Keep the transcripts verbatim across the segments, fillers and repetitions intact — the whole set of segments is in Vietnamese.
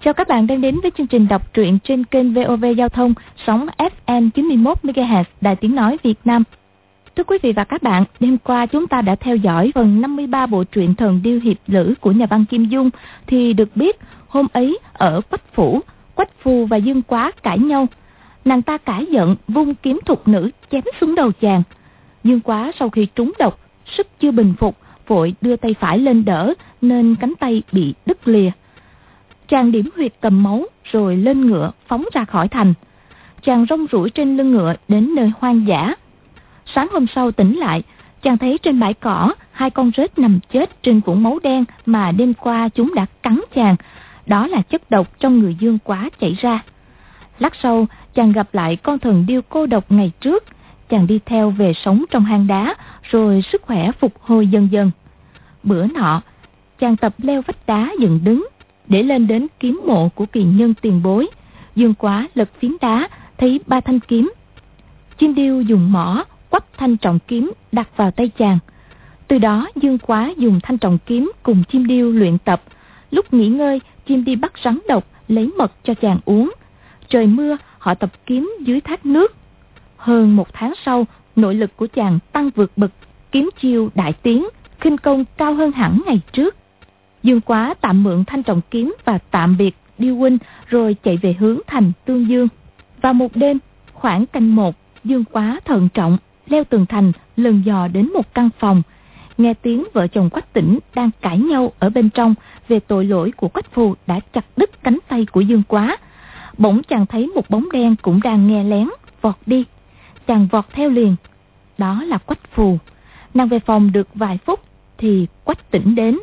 Chào các bạn đang đến với chương trình đọc truyện trên kênh vê o vê Giao thông, sóng ép em chín mươi mốt mê ga héc, Đài Tiếng Nói Việt Nam. Thưa quý vị và các bạn, đêm qua chúng ta đã theo dõi phần năm mươi ba bộ truyện Thần Điêu Hiệp Lữ của nhà văn Kim Dung. Thì được biết, hôm ấy ở Quách Phủ, Quách Phù và Dương Quá cãi nhau. Nàng ta cãi giận, vung kiếm thục nữ chém xuống đầu chàng. Dương Quá sau khi trúng độc, sức chưa bình phục, vội đưa tay phải lên đỡ, nên cánh tay bị đứt lìa. Chàng điểm huyệt cầm máu rồi lên ngựa phóng ra khỏi thành. Chàng rong ruổi trên lưng ngựa đến nơi hoang dã. Sáng hôm sau tỉnh lại, chàng thấy trên bãi cỏ hai con rết nằm chết trên vũng máu đen mà đêm qua chúng đã cắn chàng. Đó là chất độc trong người Dương Quá chảy ra. Lát sau, chàng gặp lại con thần điêu cô độc ngày trước. Chàng đi theo về sống trong hang đá, rồi sức khỏe phục hồi dần dần. Bữa nọ, chàng tập leo vách đá dựng đứng để lên đến kiếm mộ của kỳ nhân tiền bối. Dương Quá lật phiến đá, thấy ba thanh kiếm. Chim điêu dùng mỏ quắp thanh trọng kiếm đặt vào tay chàng. Từ đó Dương Quá dùng thanh trọng kiếm cùng chim điêu luyện tập. Lúc nghỉ ngơi, chim đi bắt rắn độc, lấy mật cho chàng uống. Trời mưa, họ tập kiếm dưới thác nước. Hơn một tháng sau, nội lực của chàng tăng vượt bậc, kiếm chiêu đại tiến, khinh công cao hơn hẳn ngày trước. Dương Quá tạm mượn thanh trọng kiếm và tạm biệt điêu huynh, rồi chạy về hướng thành Tương Dương. Vào một đêm, khoảng canh một, Dương Quá thận trọng leo tường thành, lần dò đến một căn phòng. Nghe tiếng vợ chồng Quách Tĩnh đang cãi nhau ở bên trong về tội lỗi của Quách Phù đã chặt đứt cánh tay của Dương Quá. Bỗng chàng thấy một bóng đen cũng đang nghe lén, vọt đi. Chàng vọt theo liền. Đó là Quách Phù. Nàng về phòng được vài phút thì Quách Tĩnh đến.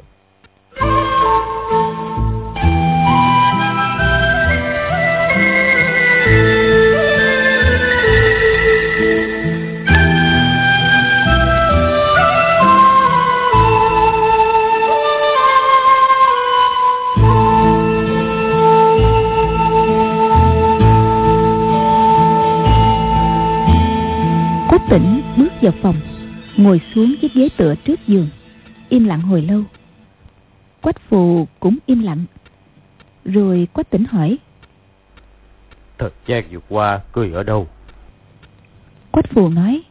Quách Tĩnh bước vào phòng, ngồi xuống chiếc ghế tựa trước giường, im lặng hồi lâu. Quách Phù cũng im lặng. Rồi Quách Tĩnh hỏi: Thời gian vừa qua ngươi ở đâu? Quách Phù nói: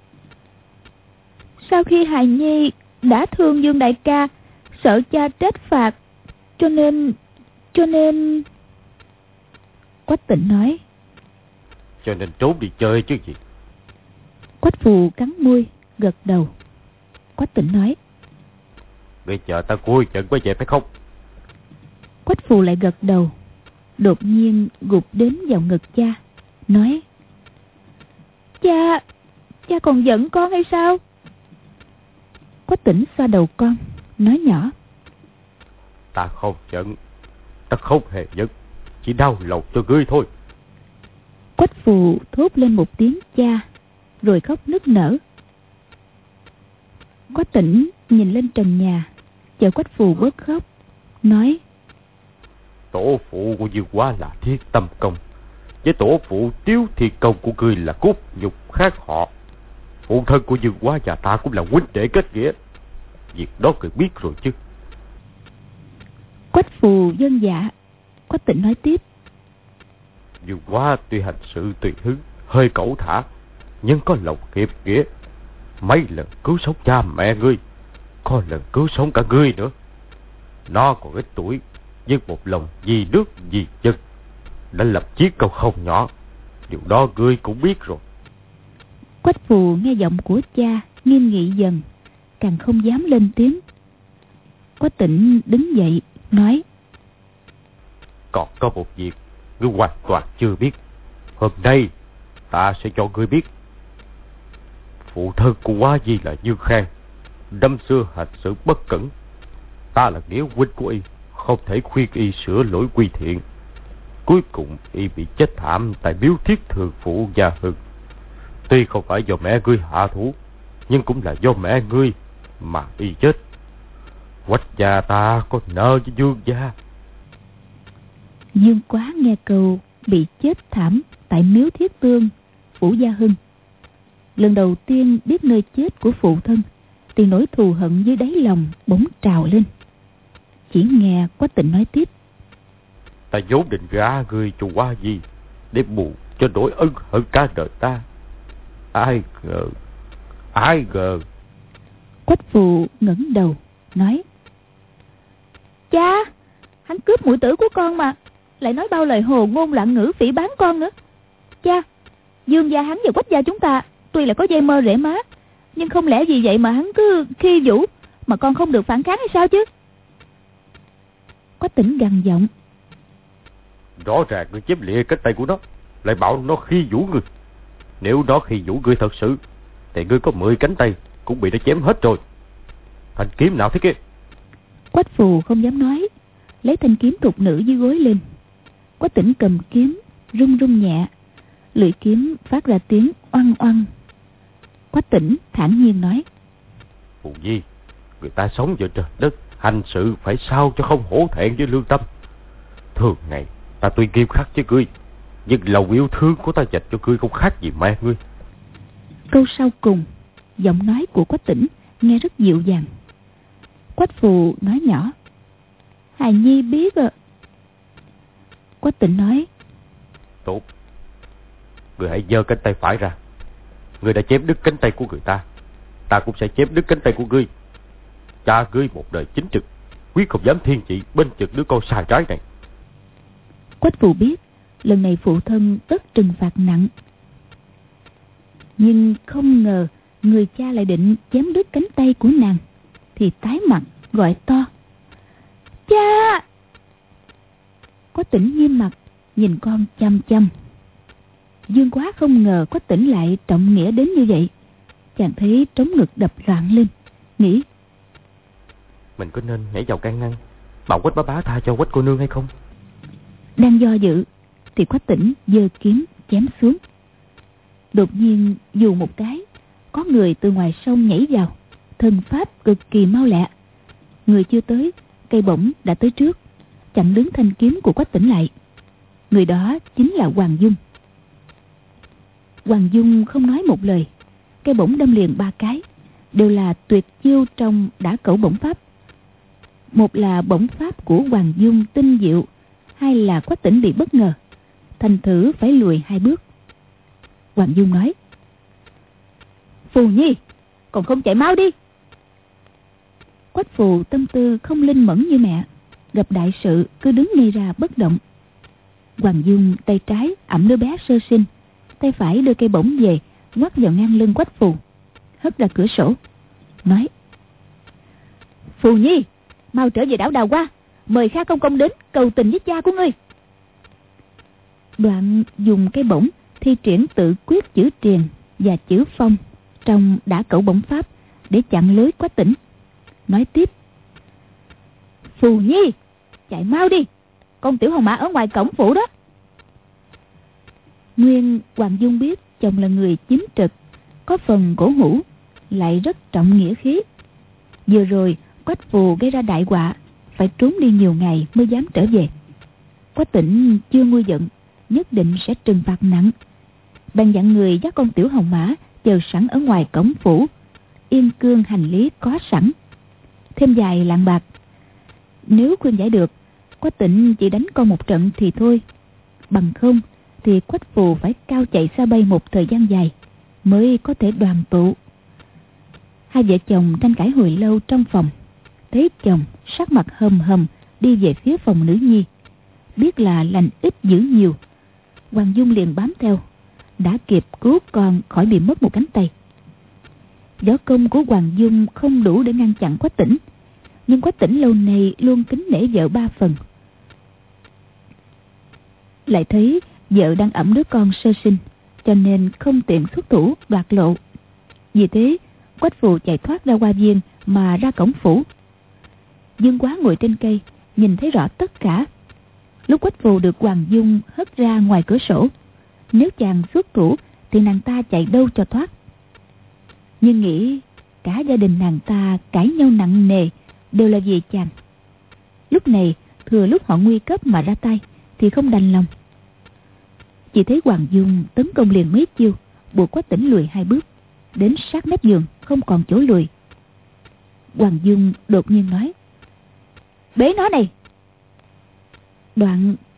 Sau khi hài nhi đã thương Dương đại ca, sợ cha trách phạt, cho nên cho nên Quách Tĩnh nói: Cho nên trốn đi chơi chứ gì? Quách Phù cắn môi, gật đầu. Quách Tĩnh nói: Ngươi chờ ta cuối trận quay về phải không? Quách Phù lại gật đầu. Đột nhiên gục đến vào ngực cha, nói: Cha, cha còn giận con hay sao? Quách Tĩnh xoa đầu con, nói nhỏ: Ta không giận, ta không hề giận, chỉ đau lòng cho ngươi thôi. Quách Phù thốt lên một tiếng cha, rồi khóc nức nở. Quách Tĩnh nhìn lên trần nhà, chờ Quách Phù bớt khóc, nói: Tổ phụ của Dương Quá là Thiết Tâm Công, với tổ phụ Tiếu Thiên Công của ngươi là cốt nhục khác họ. Phụ thân của Dương Quá và ta cũng là huynh đệ kết nghĩa, việc đó người biết rồi chứ. Quách Phù vâng dạ. Quách Tĩnh nói tiếp: Dương Quá tuy hành sự tùy hứng, hơi cẩu thả, nhưng có lòng hiệp nghĩa. Mấy lần cứu sống cha mẹ ngươi, có lần cứu sống cả ngươi nữa. Nó còn ít tuổi, nhưng một lòng vì nước vì dân, đã lập chiến công không nhỏ. Điều đó ngươi cũng biết rồi. Quách Phù nghe giọng của cha nghiêm nghị dần, càng không dám lên tiếng. Quách Tĩnh đứng dậy nói: Còn có một việc ngươi hoàn toàn chưa biết. Hôm nay ta sẽ cho ngươi biết. Phụ thân của Quá Di là Dương Khang, năm xưa hành sự bất cẩn. Ta là nghĩa huynh của y, không thể khuyên y sửa lỗi quy thiện. Cuối cùng y bị chết thảm tại miếu Thiết Thường Phụ Gia Hưng. Tuy không phải do mẹ ngươi hạ thủ, nhưng cũng là do mẹ ngươi mà y chết. Quách gia ta có nợ với Dương gia. Dương Quá nghe câu bị chết thảm tại miếu Thiết Tương Phủ Gia Hưng, lần đầu tiên biết nơi chết của phụ thân, thì nỗi thù hận dưới đáy lòng bỗng trào lên. Chỉ nghe Quách Tĩnh nói tiếp: Ta vốn định gả ngươi cho Hoa Di để bù cho nỗi ân hận cả đời ta. Ai ngờ, ai ngờ. Quách Phù ngẩng đầu nói: Cha, hắn cướp muội tử của con mà, lại nói bao lời hồ ngôn loạn ngữ phỉ báng con nữa. Cha, Dương gia hắn và Quách gia chúng ta tuy là có dây mơ rễ má, nhưng không lẽ vì vậy mà hắn cứ khi vũ mà con không được phản kháng hay sao chứ? Quách Tỉnh gằn giọng: Rõ ràng ngươi chém lìa cánh tay của nó, lại bảo nó khi vũ ngươi. Nếu nó khi vũ ngươi thật sự, thì ngươi có mười cánh tay cũng bị nó chém hết rồi. Thanh kiếm nào thế kia? Quách Phù không dám nói, lấy thanh kiếm thục nữ dưới gối lên. Quách Tỉnh cầm kiếm rung rung nhẹ, lưỡi kiếm phát ra tiếng oăng oăng. Quách Tỉnh thản nhiên nói: Phù Nhi, người ta sống giữa trời đất, hành sự phải sao cho không hổ thẹn với lương tâm. Thường ngày ta tuy nghiêm khắc với ngươi, nhưng lòng yêu thương của ta dành cho ngươi không khác gì mẹ ngươi. Câu sau cùng, giọng nói của Quách Tỉnh nghe rất dịu dàng. Quách Phù nói nhỏ: Hài Nhi biết ạ. Quách Tỉnh nói: Tốt, ngươi hãy giơ cánh tay phải ra. Ngươi đã chém đứt cánh tay của người ta, ta cũng sẽ chém đứt cánh tay của ngươi. Cha ngươi một đời chính trực, quyết không dám thiên vị bên trực đứa con sai trái này. Quách Phù biết lần này phụ thân tất trừng phạt nặng, nhưng không ngờ người cha lại định chém đứt cánh tay của nàng, thì tái mặt gọi to: Cha! Quách Tỉnh nghiêm mặt nhìn con chăm chăm. Dương Quá không ngờ Quách Tỉnh lại trọng nghĩa đến như vậy. Chàng thấy trống ngực đập loạn lên, nghĩ: Mình có nên nhảy vào can ngăn bảo Quách bá bá tha cho Quách cô nương hay không? Đang do dự thì Quách Tỉnh giơ kiếm chém xuống. Đột nhiên dù một cái, có người từ ngoài sông nhảy vào, thân pháp cực kỳ mau lẹ. Người chưa tới, cây bổng đã tới trước, chặn đứng thanh kiếm của Quách Tỉnh lại. Người đó chính là Hoàng Dung. Hoàng Dung không nói một lời, cây bổng đâm liền ba cái, đều là tuyệt chiêu trong Đả Cẩu Bổng Pháp. Một là bổng pháp của Hoàng Dung tinh diệu, hai là Quách Tỉnh bị bất ngờ, thành thử phải lùi hai bước. Hoàng Dung nói: Phù Nhi, còn không chạy mau đi. Quách Phù tâm tư không linh mẫn như mẹ, gặp đại sự cứ đứng ngay ra bất động. Hoàng Dung tay trái ẵm đứa bé sơ sinh, tay phải đưa cây bổng về ngoắt vào ngang lưng Quách Phù, hất ra cửa sổ, nói: Phù Nhi, mau trở về đảo Đào Hoa, mời Kha Công Công đến cầu tình với cha của ngươi. Đoạn dùng cây bổng thi triển tự quyết chữ triền và chữ phong trong Đả Cẩu Bổng Pháp để chặn lưới Quách Tỉnh, nói tiếp: Phù Nhi, chạy mau đi, con tiểu hồng mã ở ngoài cổng phủ đó. Nguyên Hoàng Dung biết chồng là người chính trực, có phần cổ hủ, lại rất trọng nghĩa khí. Vừa rồi Quách Phù gây ra đại họa, phải trốn đi nhiều ngày mới dám trở về. Quách Tỉnh chưa nguôi giận, nhất định sẽ trừng phạt nặng. Bèn dặn người dắt con tiểu hồng mã chờ sẵn ở ngoài cổng phủ, yên cương hành lý có sẵn, thêm vài lạng bạc. Nếu khuyên giải được, Quách Tỉnh chỉ đánh con một trận thì thôi, bằng không thì Quách Phù phải cao chạy xa bay một thời gian dài mới có thể đoàn tụ. Hai vợ chồng tranh cãi hồi lâu trong phòng, thấy chồng sắc mặt hầm hầm đi về phía phòng nữ nhi, biết là lành ít dữ nhiều. Hoàng Dung liền bám theo, đã kịp cứu con khỏi bị mất một cánh tay. Võ công của Hoàng Dung không đủ để ngăn chặn Quách Tỉnh, nhưng Quách Tỉnh lâu nay luôn kính nể vợ ba phần. Lại thấy vợ đang ẵm đứa con sơ sinh, cho nên không tiện xuất thủ đoạt lộ. Vì thế Quách Phù chạy thoát ra hoa viên mà ra cổng phủ. Dương Quá ngồi trên cây nhìn thấy rõ tất cả. Lúc Quách Phù được Hoàng Dung hất ra ngoài cửa sổ, nếu chàng xuất thủ thì nàng ta chạy đâu cho thoát. Nhưng nghĩ cả gia đình nàng ta cãi nhau nặng nề đều là vì chàng. Lúc này thừa lúc họ nguy cấp mà ra tay thì không đành lòng. Chỉ thấy Hoàng Dung tấn công liền mấy chiêu, buộc Quách Tỉnh lùi hai bước, đến sát mép giường không còn chỗ lùi. Hoàng Dung đột nhiên nói: Bế nó này. Đoạn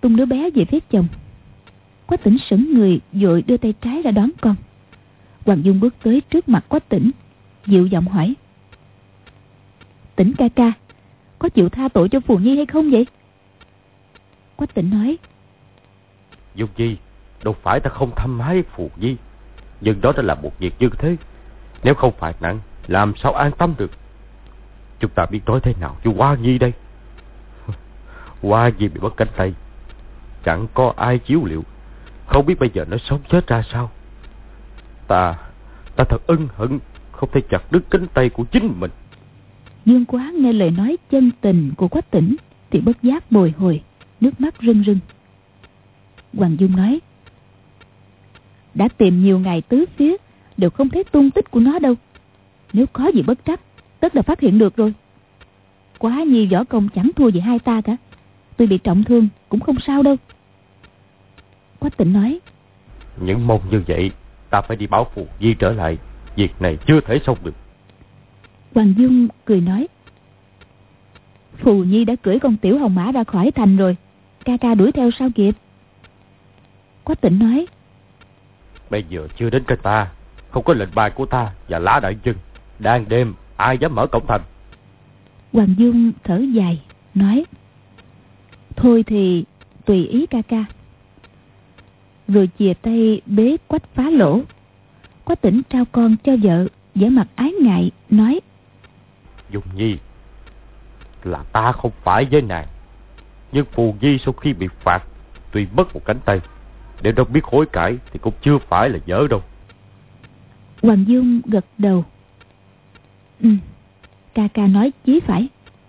tung đứa bé về phía chồng. Quách Tĩnh sững người, vội đưa tay trái ra đón con. Hoàng Dung bước tới trước mặt Quách Tĩnh, dịu giọng hỏi: Tĩnh ca ca, có chịu tha tội cho Phù Nhi hay không vậy? Quách Tĩnh nói: Dung Nhi, đâu phải ta không thăm ái Phù Nhi, nhưng đó đã là một việc như thế, nếu không phải nặng, làm sao an tâm được. Chúng ta biết nói thế nào cho Hoa Nhi đây? Hoa Nhi bị mất cánh tay, chẳng có ai chiếu liệu, không biết bây giờ nó sống chết ra sao. Ta Ta thật ân hận không thể chặt đứt cánh tay của chính mình. Dương Quá nghe lời nói chân tình của Quách Tĩnh thì bất giác bồi hồi, nước mắt rưng rưng. Hoàng Dung nói: Đã tìm nhiều ngày tứ phía, đều không thấy tung tích của nó đâu. Nếu có gì bất trắc, tất đã phát hiện được rồi. Quá Nhi võ công chẳng thua gì hai ta cả, tuy bị trọng thương cũng không sao đâu. Quách Tĩnh nói: Những mong như vậy, ta phải đi báo Phù Nhi trở lại, việc này chưa thể xong được. Hoàng Dung cười nói: Phù Nhi đã cưỡi con tiểu hồng mã ra khỏi thành rồi, ca ca đuổi theo sao kịp. Quách Tĩnh nói: Bây giờ chưa đến cái ta, không có lệnh bài của ta và lá đại nhân, đang đêm ai dám mở cổng thành. Hoàng Dung thở dài nói: Thôi thì tùy ý ca ca. Rồi chìa tay bế Quách Phá Lỗ. Quách Tĩnh trao con cho vợ, vẻ mặt ái ngại nói: Dung Nhi, là ta không phải với nàng, nhưng Phù Nhi sau khi bị phạt tuy mất một cánh tay, nếu đâu biết hối cải thì cũng chưa phải là dở đâu. Hoàng Dung gật đầu: Ừ, ca ca nói chí phải.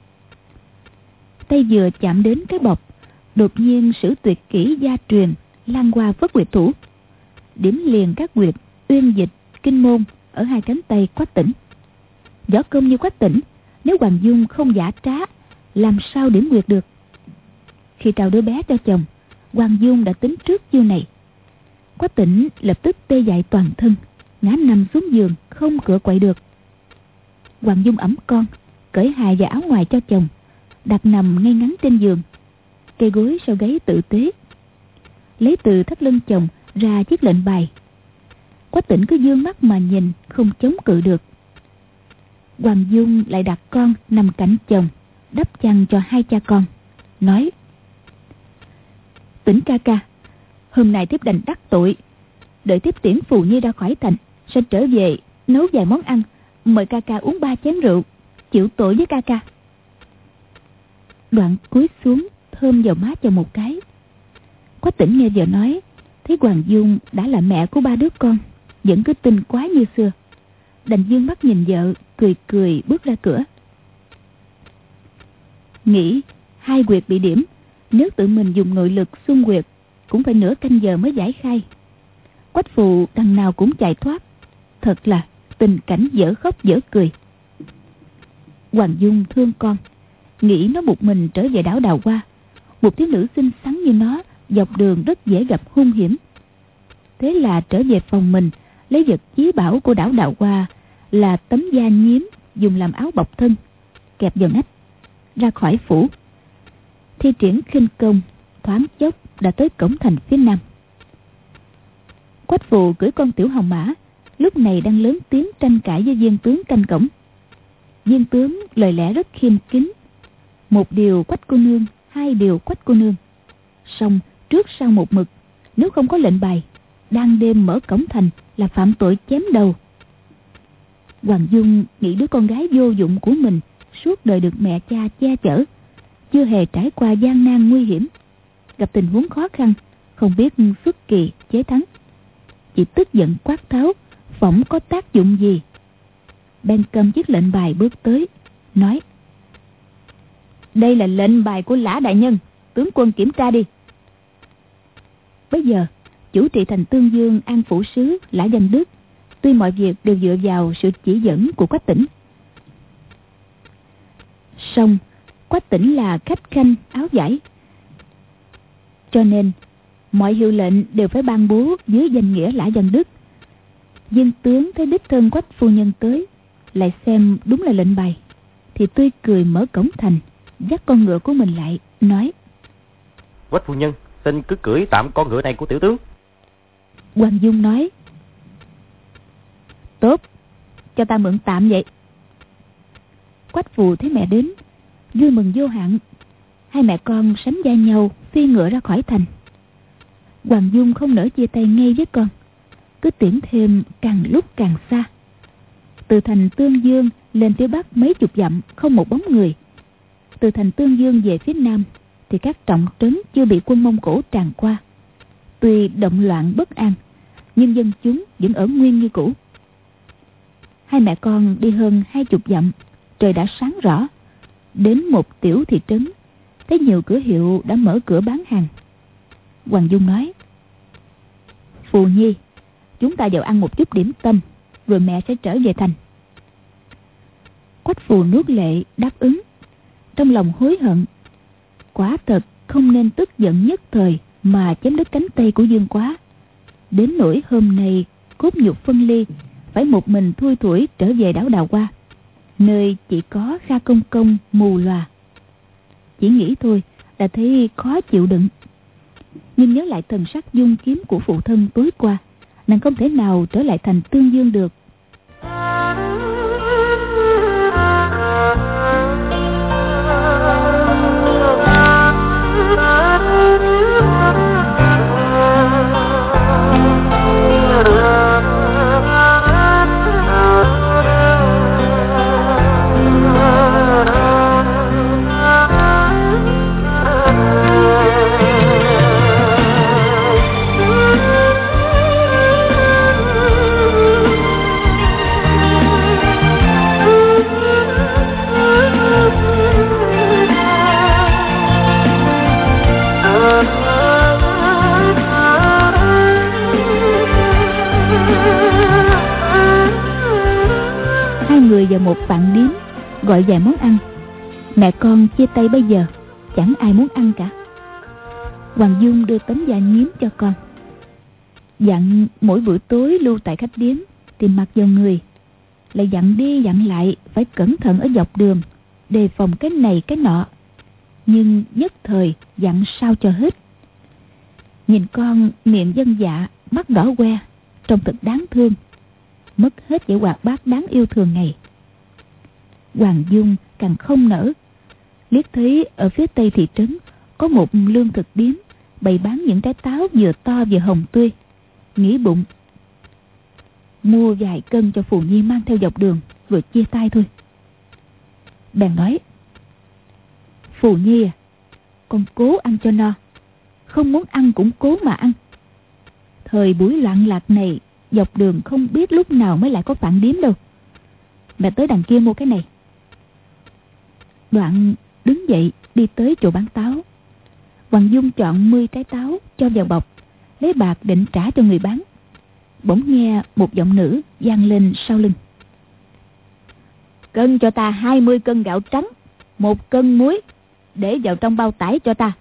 Tay vừa chạm đến cái bọc, đột nhiên sử tuyệt kỹ gia truyền Lan Hoa Phất Nguyệt Thủ, điểm liền các huyệt uyên dịch, kinh môn ở hai cánh tay Quách Tĩnh. Võ công như Quách Tĩnh, nếu Hoàng Dung không giả trá, làm sao điểm huyệt được. Khi trao đứa bé cho chồng, Hoàng Dung đã tính trước chiêu này. Quách Tĩnh lập tức tê dại toàn thân, ngã nằm xuống giường không cựa quậy được. Hoàng Dung ẵm con, cởi hài và áo ngoài cho chồng, đặt nằm ngay ngắn trên giường, cây gối sau gáy tự tế, lấy từ thắt lưng chồng ra chiếc lệnh bài. Quách Tĩnh cứ dương mắt mà nhìn, không chống cự được. Hoàng Dung lại đặt con nằm cạnh chồng, đắp chăn cho hai cha con, nói: Tĩnh ca ca, hôm nay thiếp đành đắc tội, đợi thiếp tiễn Phù Nhi ra khỏi thành, sẽ trở về nấu vài món ăn, mời ca ca uống ba chén rượu, chịu tội với ca ca. Đoạn cúi xuống thơm vào má chồng một cái. Quách Tĩnh nghe vợ nói, thấy Hoàng Dung đã là mẹ của ba đứa con, vẫn cứ tinh quái như xưa, đành dương mắt nhìn vợ, cười cười bước ra cửa. Nghĩ hai huyệt bị điểm, nếu tự mình dùng nội lực xung huyệt cũng phải nửa canh giờ mới giải khai. Quách Phù đằng nào cũng chạy thoát, thật là tình cảnh dở khóc dở cười. Hoàng Dung thương con, nghĩ nó một mình trở về đảo Đào Hoa, một thiếu nữ xinh xắn như nó dọc đường rất dễ gặp hung hiểm. Thế là trở về phòng mình, lấy vật chí bảo của đảo Đào Hoa là tấm da nhím dùng làm áo bọc thân, kẹp vào nách, ra khỏi phủ. Thi triển khinh công, thoáng chốc đã tới cổng thành phía nam. Quách Phù cưỡi con tiểu hồng mã, lúc này đang lớn tiếng tranh cãi với viên tướng canh cổng. Viên tướng lời lẽ rất khiêm kính: một điều Quách cô nương, hai điều Quách cô nương. Song trước sau một mực, nếu không có lệnh bài, đang đêm mở cổng thành là phạm tội chém đầu. Hoàng Dung nghĩ đứa con gái vô dụng của mình suốt đời được mẹ cha che chở, chưa hề trải qua gian nan nguy hiểm, gặp tình huống khó khăn không biết xuất kỳ chế thắng, chỉ tức giận quát tháo, phỏng có tác dụng gì. Bèn cầm chiếc lệnh bài bước tới, nói: đây là lệnh bài của Lã đại nhân, tướng quân kiểm tra đi. Bây giờ chủ trị thành Tương Dương An phủ sứ Lã Văn Đức, tuy mọi việc đều dựa vào sự chỉ dẫn của Quách Tĩnh, song Quách Tĩnh là khách khanh áo vải, cho nên mọi hiệu lệnh đều phải ban bố dưới danh nghĩa Lã Văn Đức. Viên tướng thấy đích thân Quách phu nhân tới, lại xem đúng là lệnh bài, thì tươi cười mở cổng thành, dắt con ngựa của mình lại, nói: Quách phu nhân, xin cứ cưỡi tạm con ngựa này của tiểu tướng. Hoàng Dung nói: Tốt, cho ta mượn tạm vậy. Quách Phù thấy mẹ đến, vui mừng vô hạn. Hai mẹ con sánh vai nhau phi ngựa ra khỏi thành. Hoàng Dung không nỡ chia tay ngay với con, cứ tiễn thêm càng lúc càng xa. Từ thành Tương Dương lên phía bắc mấy chục dặm không một bóng người. Từ thành Tương Dương về phía nam thì các trọng trấn chưa bị quân Mông Cổ tràn qua. Tuy động loạn bất an, nhưng dân chúng vẫn ở nguyên như cũ. Hai mẹ con đi hơn hai chục dặm, trời đã sáng rõ. Đến một tiểu thị trấn, thấy nhiều cửa hiệu đã mở cửa bán hàng. Hoàng Dung nói: Phù Nhi, chúng ta vào ăn một chút điểm tâm, rồi mẹ sẽ trở về thành. Quách Phù nuốt lệ đáp ứng, trong lòng hối hận. Quả thật không nên tức giận nhất thời mà chém đứt cánh tay của Dương Quá. Đến nỗi hôm nay cốt nhục phân ly, phải một mình thui thủi trở về đảo Đào Hoa, nơi chỉ có Kha Công Công mù lòa. Chỉ nghĩ thôi đã thấy khó chịu đựng. Nhưng nhớ lại thần sắc dung kiếm của phụ thân tối qua, nàng không thể nào trở lại thành Tương Dương được. Vào một vạn điếm gọi vài món ăn. Mẹ con chia tay bây giờ, chẳng ai muốn ăn cả. Hoàng Dung đưa tấm da nhím cho con, dặn mỗi buổi tối lưu tại khách điếm tìm mặt vào người, lại dặn đi dặn lại phải cẩn thận ở dọc đường, đề phòng cái này cái nọ. Nhưng nhất thời dặn sao cho hết. Nhìn con miệng dân dạ, mắt đỏ que, trông thật đáng thương, mất hết vẻ hoạt bát đáng yêu thường ngày. Hoàng Dung càng không nỡ. Liếc thấy ở phía tây thị trấn có một lương thực điếm bày bán những trái táo vừa to vừa hồng tươi, nghĩ bụng mua vài cân cho Phù Nhi mang theo dọc đường rồi chia tay thôi. Bèn nói: Phù Nhi à, con cố ăn cho no, không muốn ăn cũng cố mà ăn. Thời buổi loạn lạc này, dọc đường không biết lúc nào mới lại có phản điếm đâu. Mẹ tới đằng kia mua cái này. Đoạn đứng dậy đi tới chỗ bán táo. Hoàng Dung chọn mười trái táo cho vào bọc, lấy bạc định trả cho người bán. Bỗng nghe một giọng nữ vang lên sau lưng: Cân cho ta hai mươi cân gạo trắng, một cân muối, để vào trong bao tải cho ta.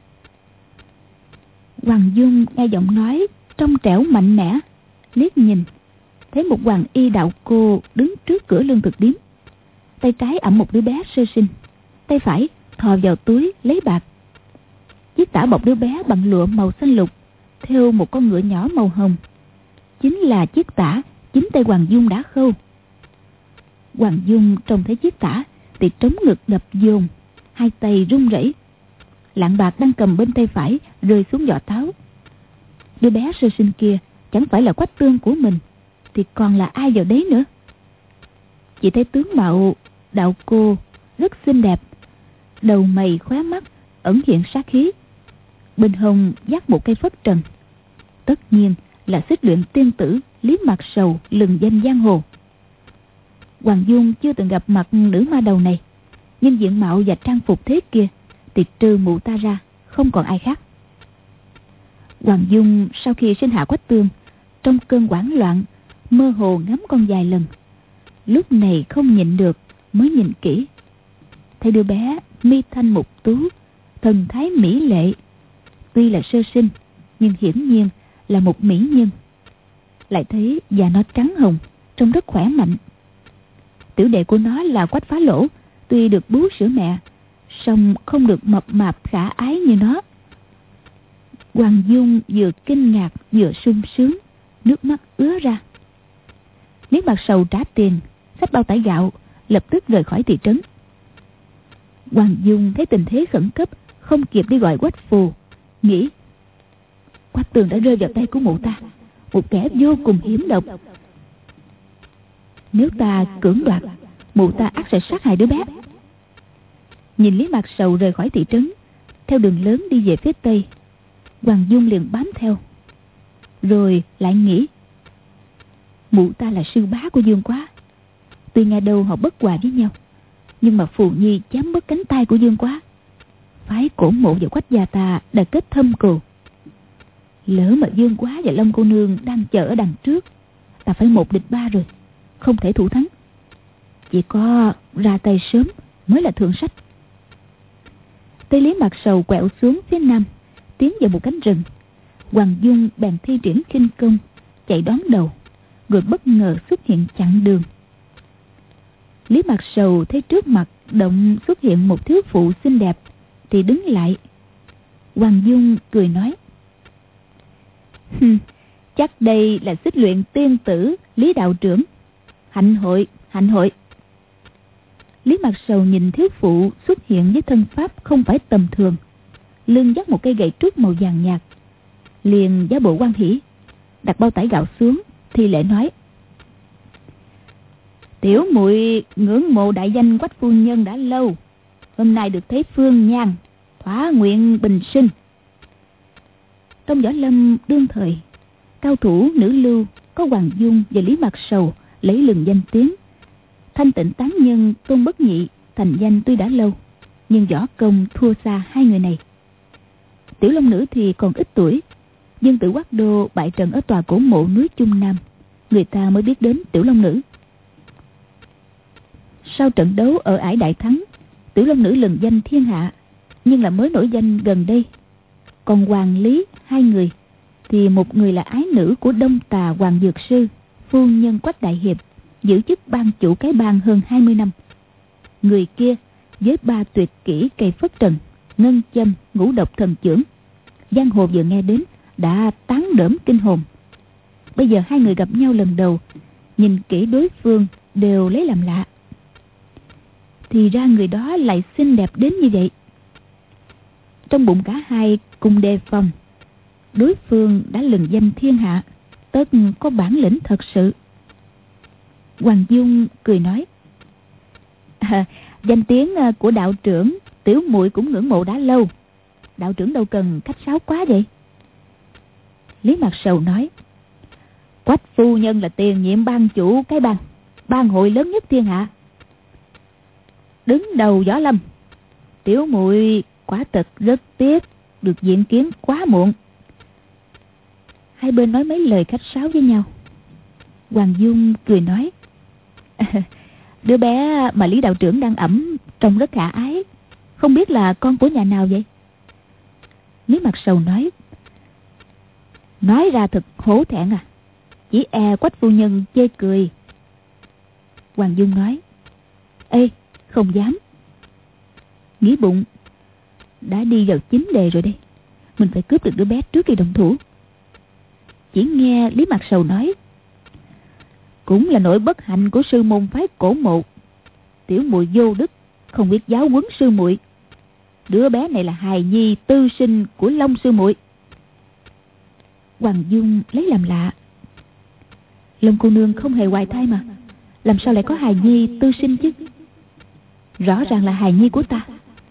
Hoàng Dung nghe giọng nói trong trẻo mạnh mẽ, liếc nhìn thấy một hoàng y đạo cô đứng trước cửa lương thực điếm. Tay trái ẵm một đứa bé sơ sinh, tay phải thò vào túi lấy bạc. Chiếc tả bọc đứa bé bằng lụa màu xanh lục, theo một con ngựa nhỏ màu hồng, chính là chiếc tả chính tay Hoàng Dung đã khâu. Hoàng Dung trông thấy chiếc tả thì trống ngực đập dồn, hai tay run rẩy. Lạng bạc đang cầm bên tay phải rơi xuống giỏ táo. Đứa bé sơ sinh kia chẳng phải là Quách Tương của mình thì còn là ai vào đấy nữa. Chỉ thấy tướng mạo đạo cô rất xinh đẹp, đầu mày khóe mắt ẩn hiện sát khí, bên hông vác một cây phất trần, tất nhiên là xích luyện tiên tử Lý Mạc Sầu lừng danh giang hồ. Hoàng Dung chưa từng gặp mặt nữ ma đầu này, nhưng diện mạo và trang phục thế kia thì trừ mụ ta ra không còn ai khác. Hoàng Dung sau khi sinh hạ Quách Tương, trong cơn hoảng loạn mơ hồ ngắm con vài lần, lúc này không nhịn được mới nhìn kỹ, thấy đứa bé mi thanh mục tú, thần thái mỹ lệ, tuy là sơ sinh nhưng hiển nhiên là một mỹ nhân. Lại thấy da nó trắng hồng, trông rất khỏe mạnh. Tiểu đệ của nó là Quách Phá Lỗ, tuy được bú sữa mẹ, song không được mập mạp khả ái như nó. Hoàng Dung vừa kinh ngạc vừa sung sướng, nước mắt ứa ra. Lý Mạc Sầu trả tiền, xách bao tải gạo, lập tức rời khỏi thị trấn. Hoàng Dung thấy tình thế khẩn cấp, không kịp đi gọi Quách Phù, nghĩ Quách Tường đã rơi vào tay của mụ ta, một kẻ vô cùng hiểm độc. Nếu ta cưỡng đoạt, mụ ta ắt sẽ sát hại đứa bé. Nhìn Lý Mạc Sầu rời khỏi thị trấn, theo đường lớn đi về phía tây, Hoàng Dung liền bám theo. Rồi lại nghĩ, mụ ta là sư bá của Dương Quá, tuy nghe đâu họ bất hòa với nhau, nhưng mà Phù Nhi chém mất cánh tay của Dương Quá, phái Cổ Mộ và Quách gia ta đã kết thâm cừu. Lỡ mà Dương Quá và Long cô nương đang chờ ở đằng trước, ta phải một địch ba rồi, không thể thủ thắng. Chỉ có ra tay sớm mới là thượng sách. Tây Lý Mạc Sầu quẹo xuống phía nam, tiến vào một cánh rừng. Hoàng Dung bèn thi triển khinh công, chạy đón đầu, rồi bất ngờ xuất hiện chặn đường. Lý Mạc Sầu thấy trước mặt động xuất hiện một thiếu phụ xinh đẹp, thì đứng lại. Hoàng Dung cười nói, chắc đây là xích luyện tiên tử Lý đạo trưởng. Hạnh hội, hạnh hội. Lý Mạc Sầu nhìn thiếu phụ xuất hiện với thân pháp không phải tầm thường, lưng dắt một cây gậy trúc màu vàng nhạt, liền giả bộ hoan hỉ, đặt bao tải gạo xuống, thì lễ nói, tiểu muội ngưỡng mộ đại danh Quách phu nhân đã lâu, hôm nay được thấy phương nhan, thỏa nguyện bình sinh. Trong võ lâm đương thời, cao thủ nữ lưu có Hoàng Dung và Lý Mạc Sầu lấy lừng danh tiếng. Thanh Tịnh tán nhân Tôn Bất Nhị thành danh tuy đã lâu, nhưng võ công thua xa hai người này. Tiểu Long Nữ thì còn ít tuổi, Dương Tử Quát Đô bại trận ở tòa Cổ Mộ núi Trung Nam, người ta mới biết đến Tiểu Long Nữ. Sau trận đấu ở Ải Đại Thắng, Tiểu Long Nữ lừng danh thiên hạ, nhưng là mới nổi danh gần đây. Còn Hoàng Lý hai người thì một người là ái nữ của Đông Tà Hoàng Dược Sư, phu nhân Quách Đại Hiệp, giữ chức ban chủ cái bang hơn hai mươi năm. Người kia với ba tuyệt kỹ cây phất trần, ngân châm, ngũ độc thần chưởng, giang hồ vừa nghe đến đã tán đỡm kinh hồn. Bây giờ hai người gặp nhau lần đầu, nhìn kỹ đối phương đều lấy làm lạ. Thì ra người đó lại xinh đẹp đến như vậy. Trong bụng cả hai cùng đề phòng, đối phương đã lừng danh thiên hạ, tất có bản lĩnh thật sự. Hoàng Dung cười nói, à, danh tiếng của đạo trưởng tiểu muội cũng ngưỡng mộ đã lâu, đạo trưởng đâu cần khách sáo quá vậy. Lý Mạc Sầu nói, Quách phu nhân là tiền nhiệm ban chủ cái bang, bang hội lớn nhất thiên hạ, đứng đầu võ lâm. Tiểu muội quả thật rất tiếc được diện kiến quá muộn. Hai bên nói mấy lời khách sáo với nhau. Hoàng Dung cười nói, đứa bé mà Lý đạo trưởng đang ẵm trông rất khả ái, không biết là con của nhà nào vậy? Lý Mạc Sầu nói, nói ra thật hổ thẹn à, chỉ e Quách phu nhân chê cười. Hoàng Dung nói, ê, không dám. Nghĩ bụng, đã đi vào chính đề rồi đây, mình phải cướp được đứa bé trước khi động thủ. Chỉ nghe Lý Mạc Sầu nói, cũng là nỗi bất hạnh của sư môn phái Cổ Mộ, tiểu muội vô đức, không biết giáo huấn sư muội. Đứa bé này là hài nhi tư sinh của Long sư muội. Hoàng Dung lấy làm lạ, Long cô nương không hề hoài thai mà, làm sao lại có hài nhi tư sinh chứ? Rõ ràng là hài nhi của ta.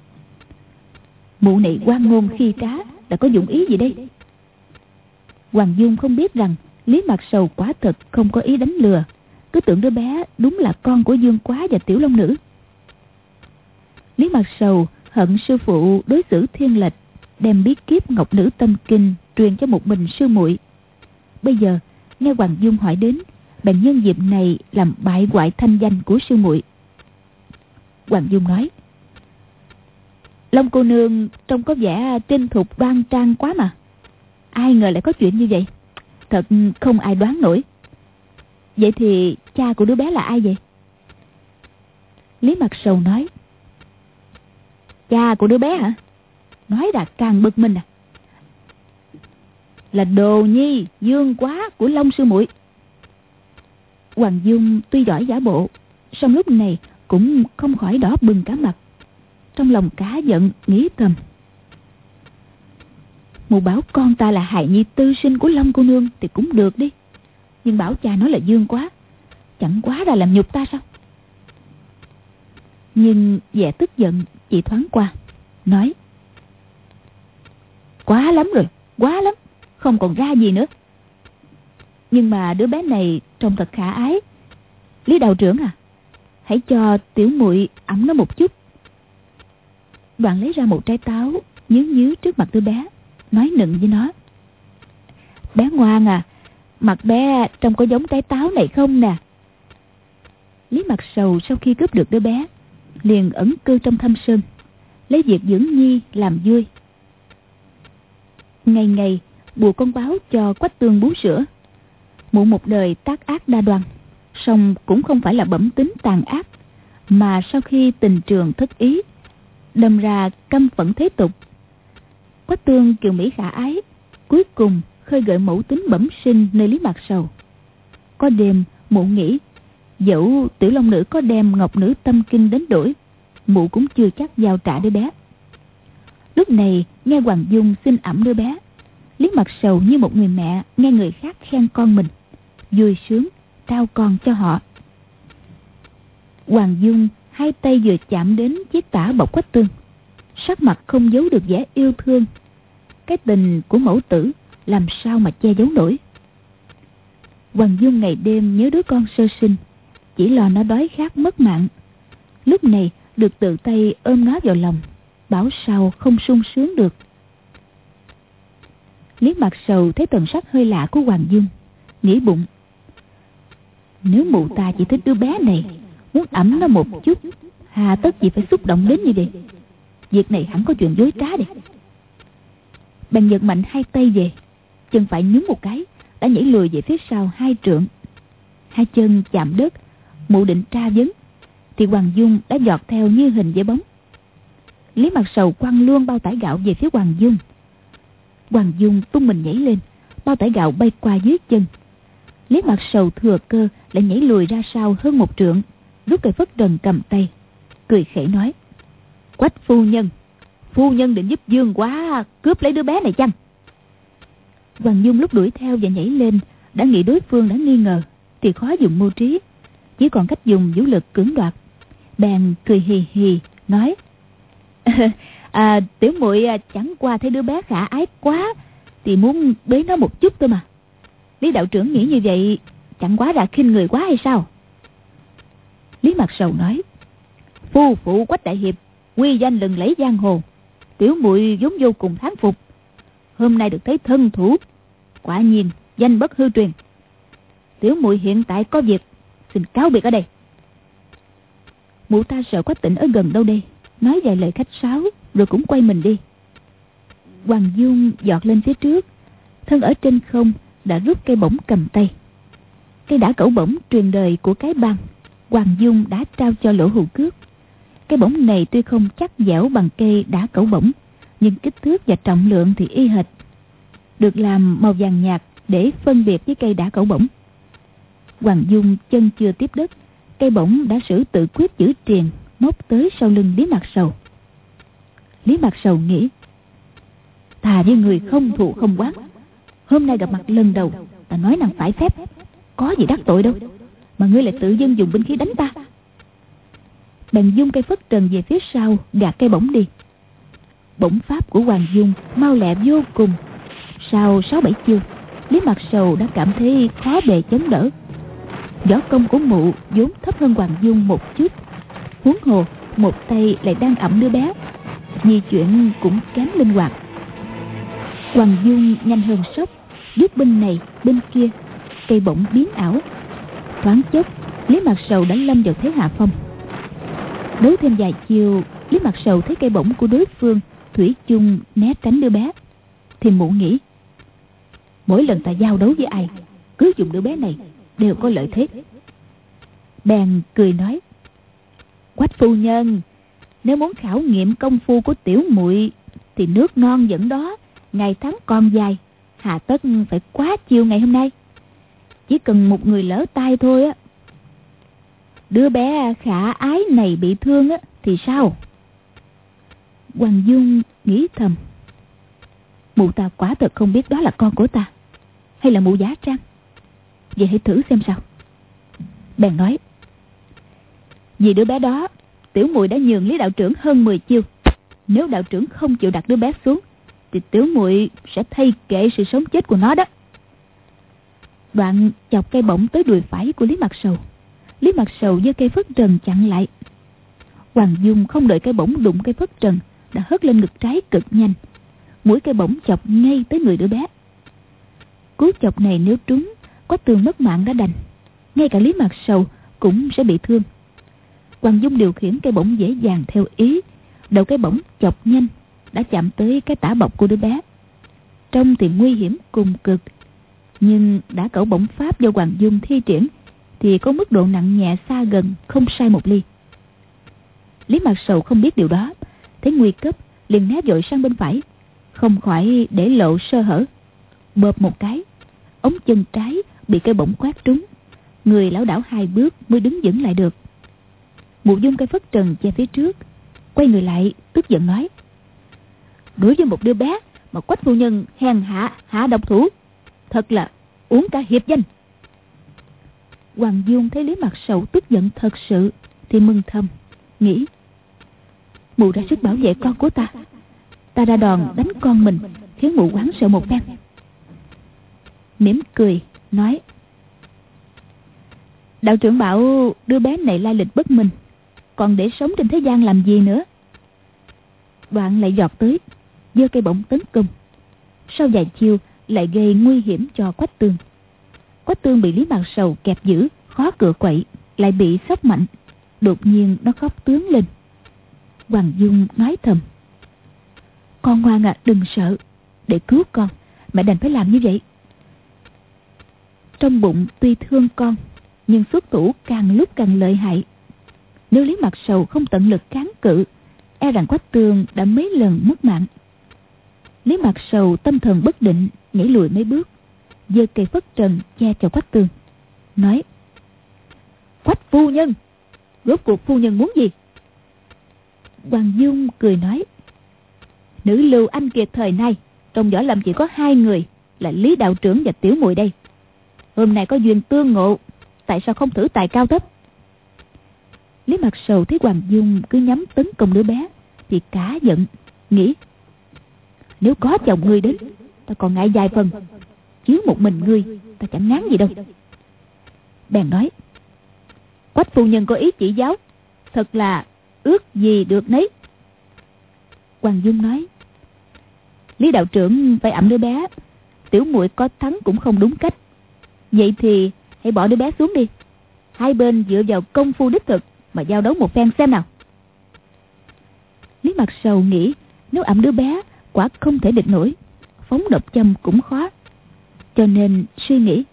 Mụ này quan ngôn khi trá, đã có dụng ý gì đây? Hoàng Dung không biết rằng Lý Mạc Sầu quả thật không có ý đánh lừa, cứ tưởng đứa bé đúng là con của Dương Quá và Tiểu Long Nữ. Lý Mạc Sầu hận sư phụ đối xử thiên lệch, đem bí kíp Ngọc Nữ Tâm Kinh truyền cho một mình sư muội. Bây giờ nghe Hoàng Dung hỏi đến, bèn nhân dịp này làm bại hoại thanh danh của sư muội. Hoàng Dung nói, Long cô nương trông có vẻ trinh thục đoan trang quá mà, ai ngờ lại có chuyện như vậy, thật không ai đoán nổi. Vậy thì cha của đứa bé là ai vậy? Lý Mạc Sầu nói, cha của đứa bé hả? Nói ra càng bực mình à. là đồ nhi dương quá của Long sư muội. Hoàng Dung tuy giỏi giả bộ, song lúc này cũng không khỏi đỏ bừng cả mặt. Trong lòng cá giận nghĩ thầm: mụ bảo con ta là hài nhi tư sinh của Long cô nương thì cũng được đi, nhưng bảo cha nói là dương quá, chẳng quá ra làm nhục ta sao? Nhưng vẻ tức giận chỉ thoáng qua, nói: quá lắm rồi, quá lắm, không còn ra gì nữa. Nhưng mà đứa bé này trông thật khả ái. Lý đạo trưởng à, hãy cho tiểu muội ẵm nó một chút. Đoạn lấy ra một trái táo nhướng nhứ trước mặt đứa bé, nói nựng với nó: bé ngoan à, mặt bé trông có giống trái táo này không nè? Lý Mặc Sầu sau khi cướp được đứa bé, liền ẩn cư trong thâm sơn, lấy việc dưỡng nhi làm vui. Ngày ngày bùa con báo cho Quách Tương bú sữa. Mụ một đời tác ác đa đoan, song cũng không phải là bẩm tính tàn ác, mà sau khi tình trường thất ý, đâm ra căm phẫn thế tục. Quách Tương kiều mỹ khả ái, cuối cùng khơi gợi mẫu tính bẩm sinh nơi Lý Mặc Sầu. Có đêm mụ nghĩ, dẫu Tiểu Long Nữ có đem ngọc nữ tâm kinh đến đổi, mụ cũng chưa chắc giao trả đứa bé. Lúc này nghe Hoàng Dung xin ẵm đứa bé, Lý Mặc Sầu như một người mẹ nghe người khác khen con mình, vui sướng trao con cho họ. Hoàng Dung hai tay vừa chạm đến chiếc tả bọc Quách Tương, sắc mặt không giấu được vẻ yêu thương. Cái tình của mẫu tử làm sao mà che giấu nổi. Hoàng Dung ngày đêm nhớ đứa con sơ sinh, chỉ lo nó đói khát mất mạng. Lúc này được tự tay ôm nó vào lòng, bảo sao không sung sướng được. Lý Mặc Sầu thấy thần sắc hơi lạ của Hoàng Dung, nghĩ bụng: nếu mụ ta chỉ thích đứa bé này, muốn ẵm nó một chút, hà tất gì phải xúc động đến như vậy? Việc này hẳn có chuyện dối trá đi. Bèn giật mạnh hai tay về, chân phải nhún một cái, đã nhảy lùi về phía sau hai trượng. Hai chân chạm đất, mụ định tra vấn, thì Hoàng Dung đã giọt theo như hình với bóng. Lý Mặc Sầu quăng luôn bao tải gạo về phía Hoàng Dung. Hoàng Dung tung mình nhảy lên, bao tải gạo bay qua dưới chân. Lý Mặc Sầu thừa cơ lại nhảy lùi ra sau hơn một trượng, rút cây phất trần cầm tay, cười khẩy nói: Quách phu nhân, phu nhân định giúp Dương Quá cướp lấy đứa bé này chăng? Hoàng Dung lúc đuổi theo và nhảy lên đã nghĩ đối phương đã nghi ngờ, thì khó dùng mưu trí, chỉ còn cách dùng vũ lực cưỡng đoạt. Bèn cười hì hì nói: à, tiểu muội chẳng qua thấy đứa bé khả ái quá thì muốn bế nó một chút thôi mà. Lý đạo trưởng nghĩ như vậy chẳng quá là khinh người quá hay sao? Lý Mặc Sầu nói: phu phụ Quách đại hiệp uy danh lừng lẫy giang hồ, tiểu muội vốn vô cùng thán phục. Hôm nay được thấy thân thủ, quả nhiên danh bất hư truyền. Tiểu muội hiện tại có việc, xin cáo biệt ở đây. Mụ ta sợ Quách Tịnh ở gần đâu đây, nói vài lời khách sáo rồi cũng quay mình đi. Hoàng Dung giọt lên phía trước, thân ở trên không đã rút cây bổng cầm tay. Cây đả cẩu bổng truyền đời của cái bang, Hoàng Dung đã trao cho Lỗ Hữu Cước. Cây bổng này tuy không chắc dẻo bằng cây đả cẩu bổng, nhưng kích thước và trọng lượng thì y hệt, được làm màu vàng nhạt để phân biệt với cây đả cẩu bổng. Hoàng Dung chân chưa tiếp đất, cây bổng đã sử tự quyết chữ triền móc tới sau lưng Lý Mặc Sầu. Lý Mặc Sầu nghĩ: thà với người không thù không oán, hôm nay gặp mặt lần đầu, ta nói năng phải phép, có gì đắc tội đâu, mà ngươi lại tự dưng dùng binh khí đánh ta. Bèn dung cây phất trần về phía sau, gạt cây bổng đi. Bổng pháp của Hoàng Dung mau lẹ vô cùng. Sau sáu bảy chiêu, Lý Mặc Sầu đã cảm thấy khó bề chống đỡ. Võ công của mụ vốn thấp hơn Hoàng Dung một chút, huống hồ một tay lại đang ẵm đứa bé, di chuyển cũng kém linh hoạt. Hoàng Dung nhanh hơn sốc, giúp bên này bên kia, cây bổng biến ảo. Thoáng chốc, Lý Mặc Sầu đã lâm vào thế hạ phong. Đấu thêm vài chiêu, Lý Mặc Sầu thấy cây bổng của đối phương thủy chung né tránh đứa bé, thì mụ nghĩ: mỗi lần ta giao đấu với ai, cứ dùng đứa bé này đều có lợi thế. Bèn cười nói: Quách phu nhân, nếu muốn khảo nghiệm công phu của tiểu muội thì nước non vẫn đó, ngày tháng còn dài, hà tất phải quá chiều ngày hôm nay. Chỉ cần một người lỡ tay thôi á. Đứa bé khả ái này bị thương á thì sao? Hoàng Dung nghĩ thầm, mụ ta quả thật không biết đó là con của ta, hay là mụ giả trang. Vậy hãy thử xem sao. Bèn nói, vì đứa bé đó, tiểu muội đã nhường Lý đạo trưởng hơn mười chiêu. Nếu đạo trưởng không chịu đặt đứa bé xuống, thì tiểu muội sẽ thay kệ sự sống chết của nó đó. Đoạn chọc cây bổng tới đùi phải của Lý Mặc Sầu. Lý Mặc Sầu giơ cây phất trần chặn lại. Hoàng Dung không đợi cây bổng đụng cây phất trần, đã hất lên ngực trái cực nhanh. Mũi cây bổng chọc ngay tới người đứa bé. Cú chọc này nếu trúng, có tường mất mạng đã đành, ngay cả Lý Mặc Sầu cũng sẽ bị thương. Hoàng Dung điều khiển cây bổng dễ dàng theo ý. Đầu cây bổng chọc nhanh, đã chạm tới cái tả bọc của đứa bé. Trông thì nguy hiểm cùng cực, nhưng đã cẩu bổng pháp do Hoàng Dung thi triển thì có mức độ nặng nhẹ xa gần không sai một ly. Lý Mặc Sầu không biết điều đó, thấy nguy cấp liền né vội sang bên phải, không khỏi để lộ sơ hở. Bợp một cái, ống chân trái bị cây bổng quát trúng, người lảo đảo hai bước mới đứng vững lại được. Mụ Dung cây phất trần che phía trước, quay người lại tức giận nói, đối với một đứa bé mà Quách phu nhân hèn hạ hạ độc thủ, thật là uống cả hiệp danh. Hoàng Dung thấy Lý Mặc Sầu tức giận thật sự thì mừng thầm, nghĩ, mụ ra sức bảo vệ con của ta, ta ra đòn đánh con mình, khiến mụ hoảng sợ một phen. Mỉm cười nói, đạo trưởng bảo đứa bé này lai lịch bất minh, còn để sống trên thế gian làm gì nữa. Đoạn lại giọt tới, giơ cây bổng tấn công. Sau vài chiêu lại gây nguy hiểm cho Quách Tương. Quách Tương bị Lý Mặc Sầu kẹp giữ, khó cựa quậy, lại bị sốc mạnh. Đột nhiên nó khóc tướng lên. Hoàng Dung nói thầm, con ngoan à, đừng sợ, để cứu con, mẹ đành phải làm như vậy. Trong bụng tuy thương con, nhưng xuất thủ càng lúc càng lợi hại. Nếu Lý Mặc Sầu không tận lực kháng cự, e rằng Quách Tương đã mấy lần mất mạng. Lý Mặc Sầu tâm thần bất định, nhảy lùi mấy bước, giơ cây phất trần che cho Quách Tương, nói, Quách phu nhân, rốt cuộc phu nhân muốn gì? Hoàng Dung cười nói, nữ lưu anh kiệt thời nay trong võ lâm chỉ có hai người, là Lý đạo trưởng và tiểu muội đây. Hôm nay có duyên tương ngộ, tại sao không thử tài cao thấp? Lý Mặc Sầu thấy Hoàng Dung cứ nhắm tấn công đứa bé thì cả giận, nghĩ, nếu có chồng ngươi đến, ta còn ngại vài phần, chứ một mình ngươi ta chẳng ngán gì đâu. Bèn nói, Quách phu nhân có ý chỉ giáo, thật là ước gì được nấy. Hoàng Dung nói, Lý đạo trưởng phải ẵm đứa bé, tiểu muội có thắng cũng không đúng cách. Vậy thì hãy bỏ đứa bé xuống đi, hai bên dựa vào công phu đích thực mà giao đấu một phen xem nào. Lý Mặc Sầu nghĩ, nếu ẵm đứa bé quả không thể địch nổi, phóng độc châm cũng khó, cho nên suy nghĩ,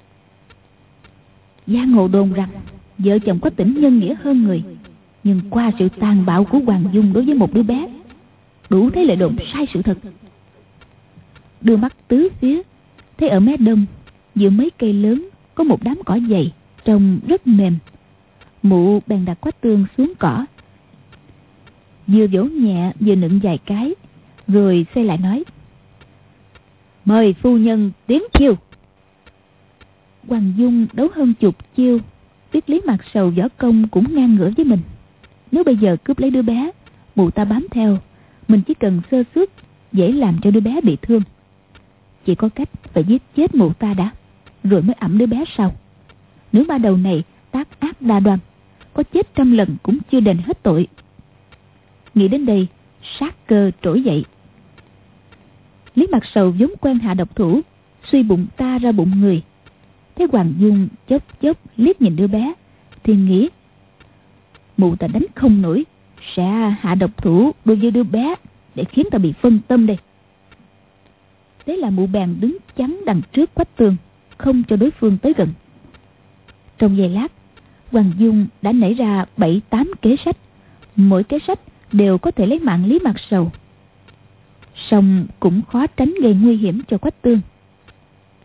giang hồ đồn rằng vợ chồng có tình nhân nghĩa hơn người, nhưng qua sự tàn bạo của Hoàng Dung đối với một đứa bé, đủ thấy lời đồn sai sự thật. Đưa mắt tứ phía, thấy ở mé đông giữa mấy cây lớn có một đám cỏ dày trông rất mềm. Mụ bèn đặt Quách Tương xuống cỏ, vừa vỗ nhẹ vừa nựng vài cái, rồi xoay lại nói, mời phu nhân tiến chiêu. Hoàng Dung đấu hơn chục chiêu, biết Lý Mặc Sầu võ công cũng ngang ngửa với mình. Nếu bây giờ cướp lấy đứa bé, mụ ta bám theo, mình chỉ cần sơ suất dễ làm cho đứa bé bị thương. Chỉ có cách phải giết chết mụ ta đã, rồi mới ẵm đứa bé sau. Nếu ba đầu này tác ác đa đoan, có chết trăm lần cũng chưa đền hết tội. Nghĩ đến đây, sát cơ trỗi dậy. Lý Mặc Sầu vốn quen hạ độc thủ, suy bụng ta ra bụng người. Thấy Hoàng Dung chớp chớp liếc nhìn đứa bé thì nghĩ, mụ ta đánh không nổi, sẽ hạ độc thủ đối với đứa bé để khiến ta bị phân tâm đây. Thế là mụ bèn đứng chắn đằng trước Quách Tương, không cho đối phương tới gần. Trong giây lát, Hoàng Dung đã nảy ra bảy tám kế sách, mỗi kế sách đều có thể lấy mạng Lý Mặc Sầu. Song cũng khó tránh gây nguy hiểm cho Quách Tương.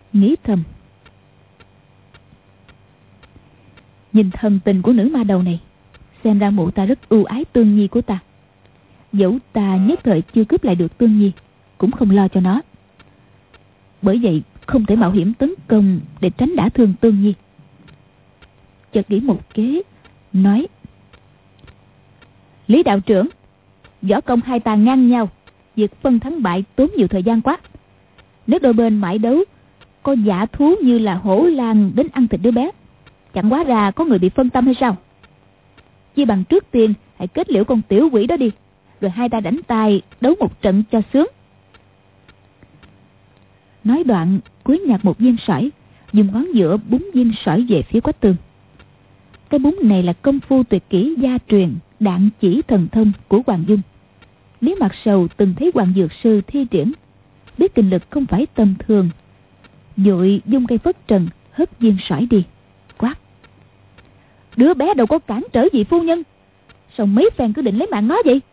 nghĩ thầm: nhìn thần tình của nữ ma đầu này, xem ra mụ ta rất ưu ái Tương Nhi của ta. Dẫu ta nhất thời chưa cướp lại được Tương Nhi, cũng không lo cho nó. Bởi vậy không thể mạo hiểm tấn công để tránh đả thương Tương Nhi. Chợt nghĩ một kế, nói: Lý đạo trưởng, võ công hai ta ngang nhau, việc phân thắng bại tốn nhiều thời gian quá. Nếu đôi bên mãi đấu, có giả thú như là hổ lang đến ăn thịt đứa bé, chẳng quá ra có người bị phân tâm hay sao? Chi bằng trước tiên hãy kết liễu con tiểu quỷ đó đi, rồi hai ta đánh tay đấu một trận cho sướng. Nói đoạn cúi nhặt một viên sỏi, dùng ngón giữa búng viên sỏi về phía Quách Tương. Cái búng này là công phu tuyệt kỹ gia truyền đạn chỉ thần thông của Hoàng Dung. Lý Mạc Sầu từng thấy Hoàng Dược Sư thi triển, biết kinh lực không phải tầm thường, vội dung cây phất trần hất viên sỏi đi, quát: Đứa bé đâu có cản trở gì phu nhân, sao mấy phen cứ định lấy mạng nó vậy?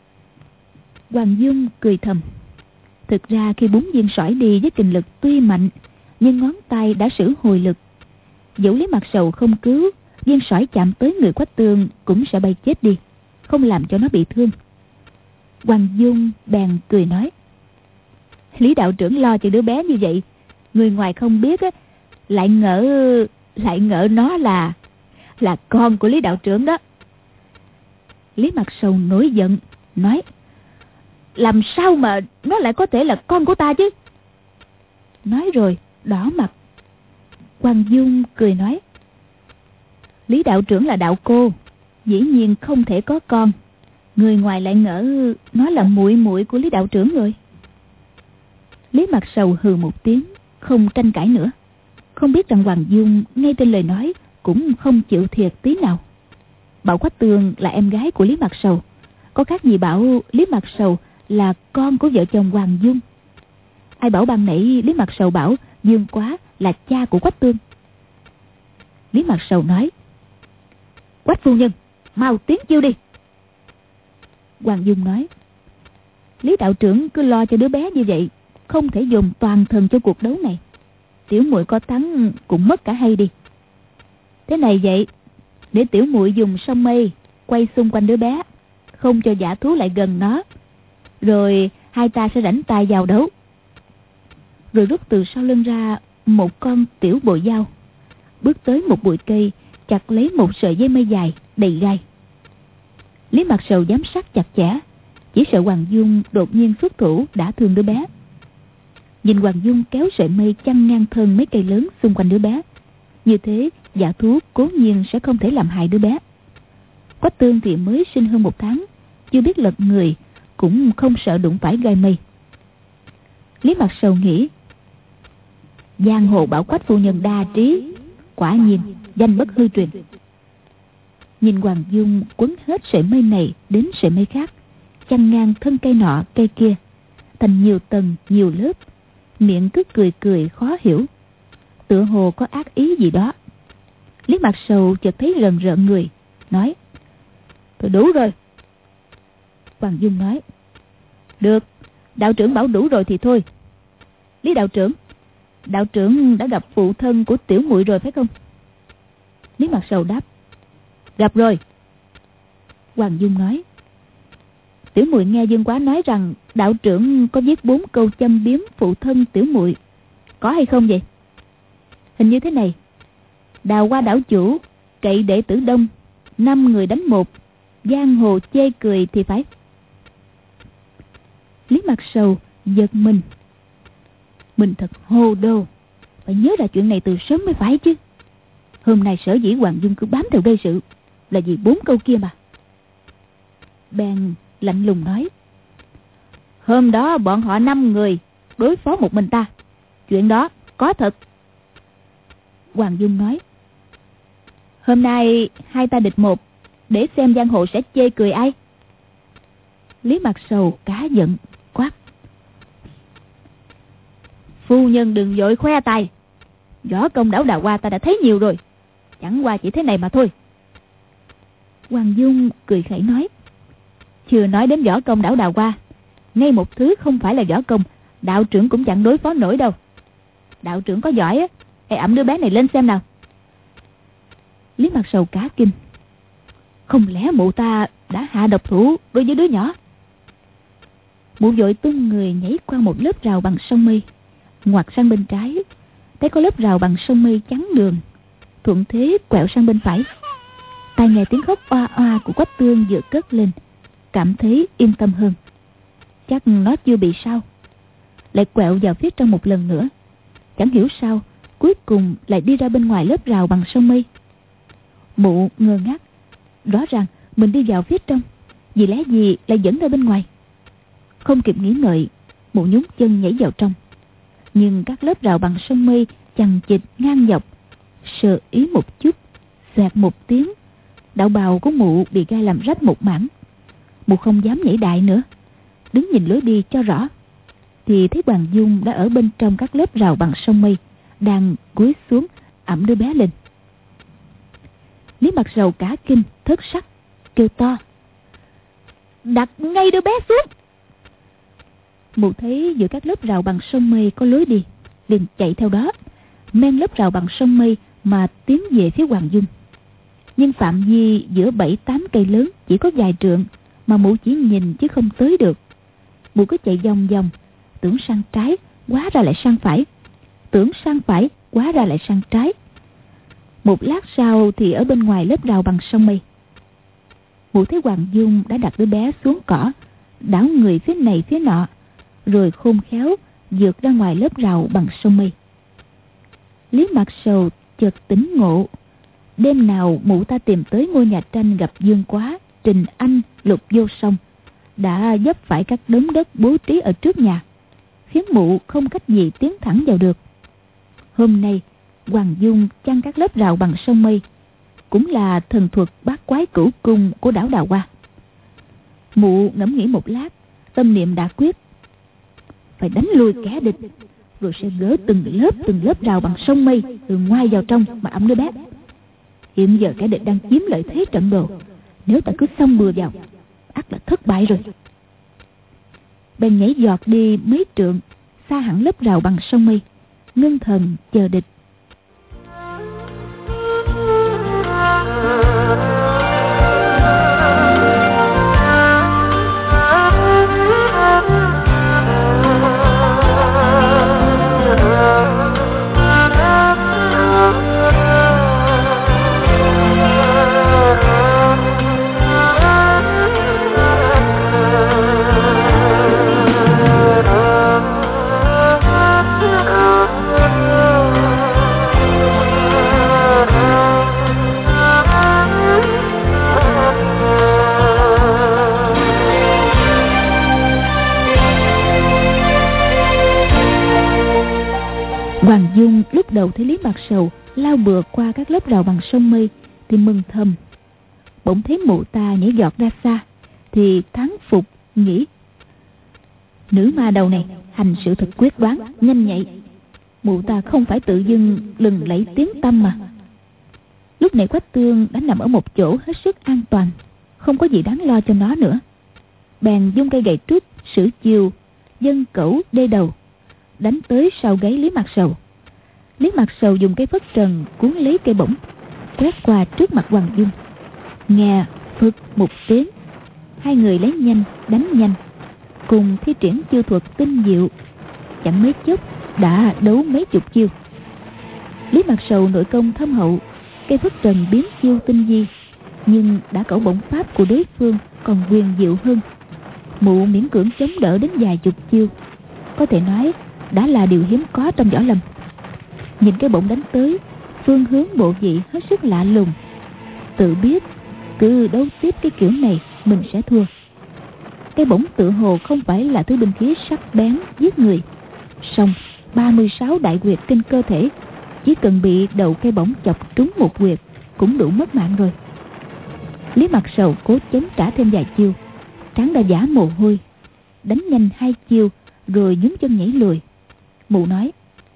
Hoàng Dung cười thầm. Thực ra khi búng viên sỏi đi với kinh lực tuy mạnh, nhưng ngón tay đã sử hồi lực. Dẫu Lý Mạc Sầu không cứu, viên sỏi chạm tới người Quách Tương cũng sẽ bay chết đi, không làm cho nó bị thương. Hoàng Dung bèn cười nói: Lý đạo trưởng lo cho đứa bé như vậy, người ngoài không biết á, lại ngỡ lại ngỡ nó là là con của Lý đạo trưởng đó. Lý Mạc Sầu nổi giận nói: Làm sao mà nó lại có thể là con của ta chứ? Nói rồi đỏ mặt. Hoàng Dung cười nói: Lý đạo trưởng là đạo cô, dĩ nhiên không thể có con. Người ngoài lại ngỡ nó là muội muội của Lý đạo trưởng rồi. Lý Mạc Sầu hừ một tiếng, không tranh cãi nữa. Không biết rằng Hoàng Dung ngay trên lời nói cũng không chịu thiệt tí nào. Bảo Quách Tương là em gái của Lý Mạc Sầu, có khác gì bảo Lý Mạc Sầu là con của vợ chồng Hoàng Dung. Ai bảo ban nãy Lý Mạc Sầu bảo Dương Quá là cha của Quách Tương. Lý Mạc Sầu nói: Quách phu nhân, mau tiến chiêu đi. Hoàng Dung nói: Lý đạo trưởng cứ lo cho đứa bé như vậy, không thể dùng toàn thần cho cuộc đấu này. Tiểu muội có thắng cũng mất cả hay đi. Thế này vậy, để tiểu muội dùng sông mây quay xung quanh đứa bé, không cho dã thú lại gần nó, rồi hai ta sẽ rảnh tay vào đấu. Rồi rút từ sau lưng ra một con tiểu bội dao, bước tới một bụi cây, chặt lấy một sợi dây mây dài đầy gai. Lý Mạc Sầu giám sát chặt chẽ, chỉ sợ Hoàng Dung đột nhiên xuất thủ đã thương đứa bé. Nhìn Hoàng Dung kéo sợi mây chăn ngang thân mấy cây lớn xung quanh đứa bé, như thế dã thú cố nhiên sẽ không thể làm hại đứa bé. Quách Tương thì mới sinh hơn một tháng, chưa biết lật người, cũng không sợ đụng phải gai mây. Lý Mạc Sầu nghĩ: giang hồ bảo Quách phu nhân đa trí, quả nhiên danh bất hư truyền. Nhìn Hoàng Dung quấn hết sợi mây này đến sợi mây khác, chăn ngang thân cây nọ cây kia, thành nhiều tầng nhiều lớp, miệng cứ cười cười khó hiểu, tựa hồ có ác ý gì đó. Lý Mạc Sầu chợt thấy rần rợn người, nói: Thôi đủ rồi. Hoàng Dung nói: Được, đạo trưởng bảo đủ rồi thì thôi. Lý đạo trưởng, đạo trưởng đã gặp phụ thân của tiểu muội rồi phải không? Lý Mạc Sầu đáp: Gặp rồi. Hoàng Dung nói: Tiểu muội nghe Dương Quá nói rằng đạo trưởng có viết bốn câu châm biếm phụ thân tiểu muội, có hay không vậy? Hình như thế này: Đào Hoa đảo chủ cậy đệ tử đông, năm người đánh một, giang hồ chê cười thì phải. Lý Mạc Sầu giật mình, mình thật hồ đồ, phải nhớ ra chuyện này từ sớm mới phải chứ. Hôm nay sở dĩ Hoàng Dung cứ bám theo gây sự là vì bốn câu kia mà. Bèn lạnh lùng nói: Hôm đó bọn họ năm người đối phó một mình ta, chuyện đó có thật. Hoàng Dung nói: Hôm nay hai ta địch một, để xem giang hồ sẽ chê cười ai. Lý Mạc Sầu cá giận quát: Phu nhân đừng vội khoe tài, võ công đảo Đào Hoa ta đã thấy nhiều rồi, chẳng qua chỉ thế này mà thôi. Hoàng Dung cười khẩy nói: Chưa nói đến võ công đảo Đào Hoa, ngay một thứ không phải là võ công, đạo trưởng cũng chẳng đối phó nổi đâu. đạo trưởng có giỏi á, hãy ẵm đứa bé này lên xem nào. Lý Mặt Sầu cả kinh. Không lẽ mụ ta đã hạ độc thủ đối với đứa nhỏ? Mụ vội tung người nhảy qua một lớp rào bằng sông mây, ngoặt sang bên trái, thấy có lớp rào bằng sông mây chắn đường, thuận thế quẹo sang bên phải. Tai nghe tiếng khóc oa oa của Quách Tương vừa cất lên, cảm thấy yên tâm hơn. Chắc nó chưa bị sao. Lại quẹo vào phía trong một lần nữa, chẳng hiểu sao cuối cùng lại đi ra bên ngoài lớp rào bằng sông mây. Mụ ngơ ngác, rõ ràng mình đi vào phía trong, vì lẽ gì lại dẫn ra bên ngoài. Không kịp nghĩ ngợi, mụ nhún chân nhảy vào trong. Nhưng các lớp rào bằng sông mây chằng chịt ngang dọc, sờ ý một chút, xoẹt một tiếng, đạo bào của mụ bị gai làm rách một mảng. Mụ không dám nhảy đại nữa, đứng nhìn lối đi cho rõ, thì thấy Hoàng Dung đã ở bên trong các lớp rào bằng sông mây, đang cúi xuống ẵm đứa bé lên. Lý Mặt Sầu cả kinh thất sắc, kêu to: đặt ngay đứa bé xuống! Mụ thấy giữa các lớp rào bằng sông mây có lối đi, liền chạy theo đó, men lớp rào bằng sông mây mà tiến về phía Hoàng Dung. Nhưng phạm vi giữa bảy tám cây lớn chỉ có vài trượng, mà mụ chỉ nhìn chứ không tới được. Mụ cứ chạy vòng vòng, tưởng sang trái, hóa ra lại sang phải, tưởng sang phải, hóa ra lại sang trái. Một lát sau thì ở bên ngoài lớp rào bằng sông mây. Mụ thấy Hoàng Dung đã đặt đứa bé xuống cỏ, đảo người phía này phía nọ, rồi khôn khéo vượt ra ngoài lớp rào bằng sông mây. Lý Mặt Sầu chợt tỉnh ngộ. Đêm nào mụ ta tìm tới ngôi nhà tranh gặp Dương Quá, Trình Anh, Lục Vô Song, đã vấp phải các đống đất bố trí ở trước nhà, khiến mụ không cách gì tiến thẳng vào được. Hôm nay Hoàng Dung chăn các lớp rào bằng sông mây, cũng là thần thuật bát quái cửu cung của đảo Đào Hoa. Mụ ngẫm nghĩ một lát, tâm niệm đã quyết, phải đánh lui kẻ địch, rồi sẽ gỡ từng lớp từng lớp rào bằng sông mây từ ngoài vào trong mà ẵm đứa bé. Hiện giờ kẻ địch đang chiếm lợi thế trận đồ, nếu ta cứ xông bừa vào, ắt là thất bại rồi. Bèn nhảy giọt đi mấy trượng, xa hẳn lớp rào bằng sông mây, ngưng thần chờ địch. Hoàng Dung lúc đầu thấy Lý Mặt Sầu lao bừa qua các lớp rào bằng sông mây thì mừng thầm. Bỗng thấy mụ ta nhảy giọt ra xa thì thán phục, nghĩ: nữ ma đầu này hành sự thật quyết đoán, nhanh nhạy. Mụ ta không phải tự dưng lừng lẫy tiếng tăm mà. Lúc này Quách Tương đã nằm ở một chỗ hết sức an toàn, không có gì đáng lo cho nó nữa. Bèn dung cây gậy trúc sử chiều dân cẩu đê đầu, đánh tới sau gáy Lý Mặt Sầu. Lý Mặt Sầu dùng cây phất trần cuốn lấy cây bổng, quét qua trước mặt Hoàng Dung. Nghe phực một tiếng, hai người lấy nhanh đánh nhanh, cùng thi triển chiêu thuật tinh diệu, chẳng mấy chốc đã đấu mấy chục chiêu. Lý Mặt Sầu nội công thâm hậu, cây phất trần biến chiêu tinh di, nhưng đã cẩu bổng pháp của đối phương còn huyền diệu hơn. Mụ miễn cưỡng chống đỡ đến vài chục chiêu, có thể nói đã là điều hiếm có trong võ lâm. Nhìn cái bổng đánh tới, phương hướng bộ vị hết sức lạ lùng, tự biết cứ đấu tiếp cái kiểu này mình sẽ thua. Cái bổng tự hồ không phải là thứ binh khí sắc bén giết người, song ba mươi sáu đại huyệt trên cơ thể, chỉ cần bị đầu cây bổng chọc trúng một huyệt cũng đủ mất mạng rồi. Lý Mặt Sầu cố chống trả thêm vài chiêu, trán đã giả mồ hôi, đánh nhanh hai chiêu rồi nhún chân nhảy lùi. Mụ nói: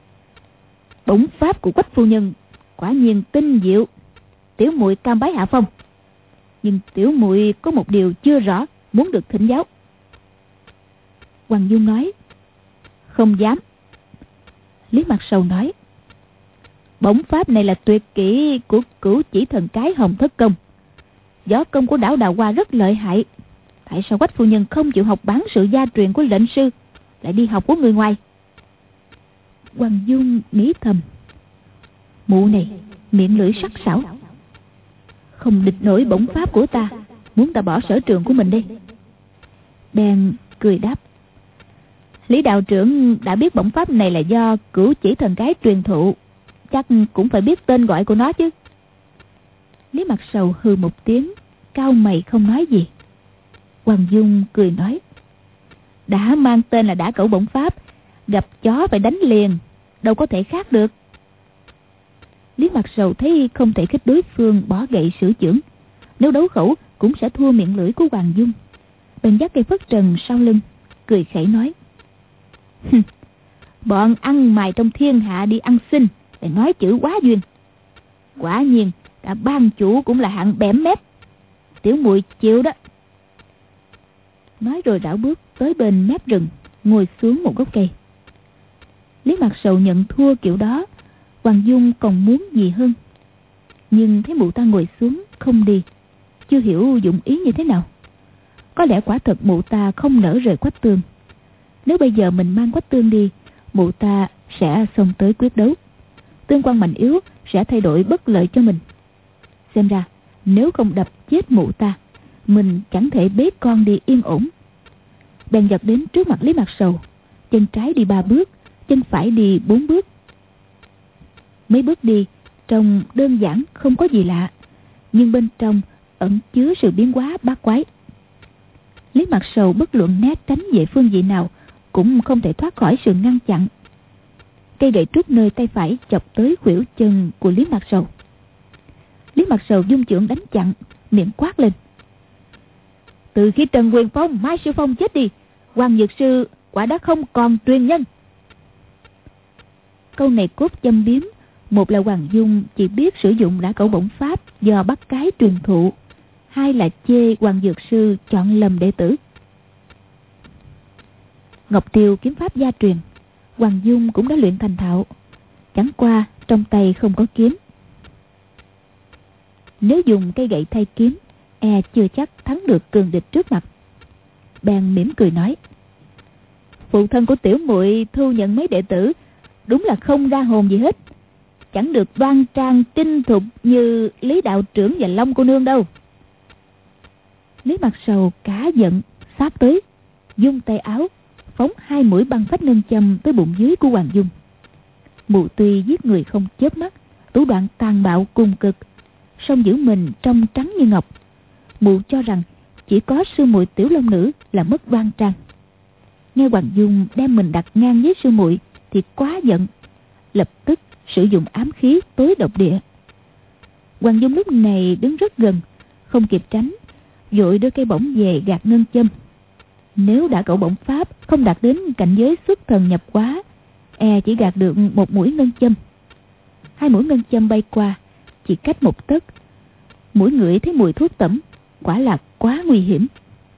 bổng pháp của Quách phu nhân quả nhiên tinh diệu, tiểu muội cam bái hạ phong. Nhưng tiểu muội có một điều chưa rõ, muốn được thỉnh giáo. Hoàng Dung nói: không dám. Lý Mặt Sầu nói: Bổng pháp này là tuyệt kỹ của Cửu Chỉ Thần Cái Hồng Thất Công. Võ công của Đảo Đào Hoa rất lợi hại. Tại sao Quách phu nhân không chịu học bản sự gia truyền của lệnh sư, lại đi học của người ngoài? Hoàng Dung nghĩ thầm: Mụ này miệng lưỡi sắc sảo, không địch nổi bổng pháp của ta, muốn ta bỏ sở trường của mình đi. Bèn cười đáp: Lý đạo trưởng đã biết bổng pháp này là do Cửu Chỉ Thần Cái truyền thụ, chắc cũng phải biết tên gọi của nó chứ. Lý Mặt Sầu hừ một tiếng, cau mày không nói gì. Hoàng Dung cười nói: Đã mang tên là Đả Cẩu bổng pháp, gặp chó phải đánh liền, đâu có thể khác được. Lý Mặt Sầu thấy không thể khích đối phương bỏ gậy sửa chưởng, nếu đấu khẩu cũng sẽ thua miệng lưỡi của Hoàng Dung. Bèn dắt cây phất trần sau lưng, cười khẩy nói: Bọn ăn mày trong thiên hạ đi ăn xin, lại nói chữ quá duyên. Quả nhiên cả ban chủ cũng là hạng bẻm mép, tiểu muội chịu đó. Nói rồi đảo bước tới bên mép rừng, ngồi xuống một gốc cây. Lý Mặt Sầu nhận thua kiểu đó, Hoàng Dung còn muốn gì hơn. Nhưng thấy mụ ta ngồi xuống không đi, chưa hiểu dụng ý như thế nào. Có lẽ quả thật mụ ta không nỡ rời Quách Tương. Nếu bây giờ mình mang Quách Tương đi, mụ ta sẽ xông tới quyết đấu, tương quan mạnh yếu sẽ thay đổi bất lợi cho mình. Xem ra nếu không đập chết mụ ta, mình chẳng thể bế con đi yên ổn. Bèn giật đến trước mặt Lý Mặt Sầu, chân trái đi ba bước, chân phải đi bốn bước. Mấy bước đi trông đơn giản không có gì lạ, nhưng bên trong ẩn chứa sự biến hóa bát quái. Lý Mặt Sầu bất luận né tránh về phương diện nào cũng không thể thoát khỏi sự ngăn chặn. Cây gậy trúc nơi tay phải chọc tới khuỷu chân của Lý Mặt Sầu. Lý Mặt Sầu dung chưởng đánh chặn, miệng quát lên: Từ khi Trần Quyền Phong, Mai Sư Phong chết đi, Hoàng Nhược Sư quả đã không còn truyền nhân. Câu này cốt châm biếm, một là Hoàng Dung chỉ biết sử dụng Đả Cẩu bổng pháp do Bắc Cái truyền thụ, hai là chê Hoàng Dược Sư chọn lầm đệ tử. Ngọc Tiêu kiếm pháp gia truyền, Hoàng Dung cũng đã luyện thành thạo, chẳng qua trong tay không có kiếm. Nếu dùng cây gậy thay kiếm, e chưa chắc thắng được cường địch trước mặt. Bèn mỉm cười nói: Phụ thân của tiểu muội thu nhận mấy đệ tử, đúng là không ra hồn gì hết, chẳng được đoan trang trinh thục như Lý đạo trưởng và Long cô nương đâu. Lý Mặt Sầu cả giận sát tới, dung tay áo phóng hai mũi băng phách ngân châm tới bụng dưới của Hoàng Dung. Mụ tuy giết người không chớp mắt, thủ đoạn tàn bạo cùng cực, song giữ mình trong trắng như ngọc. Mụ cho rằng chỉ có sư muội Tiểu Long Nữ là mất đoan trang. Nghe Hoàng Dung đem mình đặt ngang với sư muội thì quá giận, lập tức sử dụng ám khí tối độc địa. Hoàng Dung lúc này đứng rất gần, không kịp tránh, vội đưa cây bổng về gạt ngân châm. Nếu Đả Cẩu bổng pháp không đạt đến cảnh giới xuất thần nhập hóa, e chỉ gạt được một mũi ngân châm. Hai mũi ngân châm bay qua chỉ cách một tấc. Mũi ngửi thấy mùi thuốc tẩm, quả là quá nguy hiểm.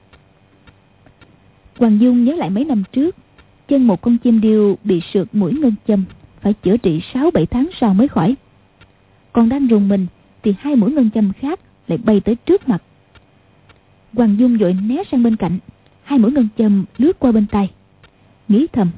Hoàng Dung nhớ lại mấy năm trước, chân một con chim điêu bị sượt mũi ngân châm, phải chữa trị sáu bảy tháng sau mới khỏi. Còn đang rùng mình thì hai mũi ngân châm khác lại bay tới trước mặt. Hoàng Dung vội né sang bên cạnh, hai mũi ngân châm lướt qua bên tai, nghĩ thầm: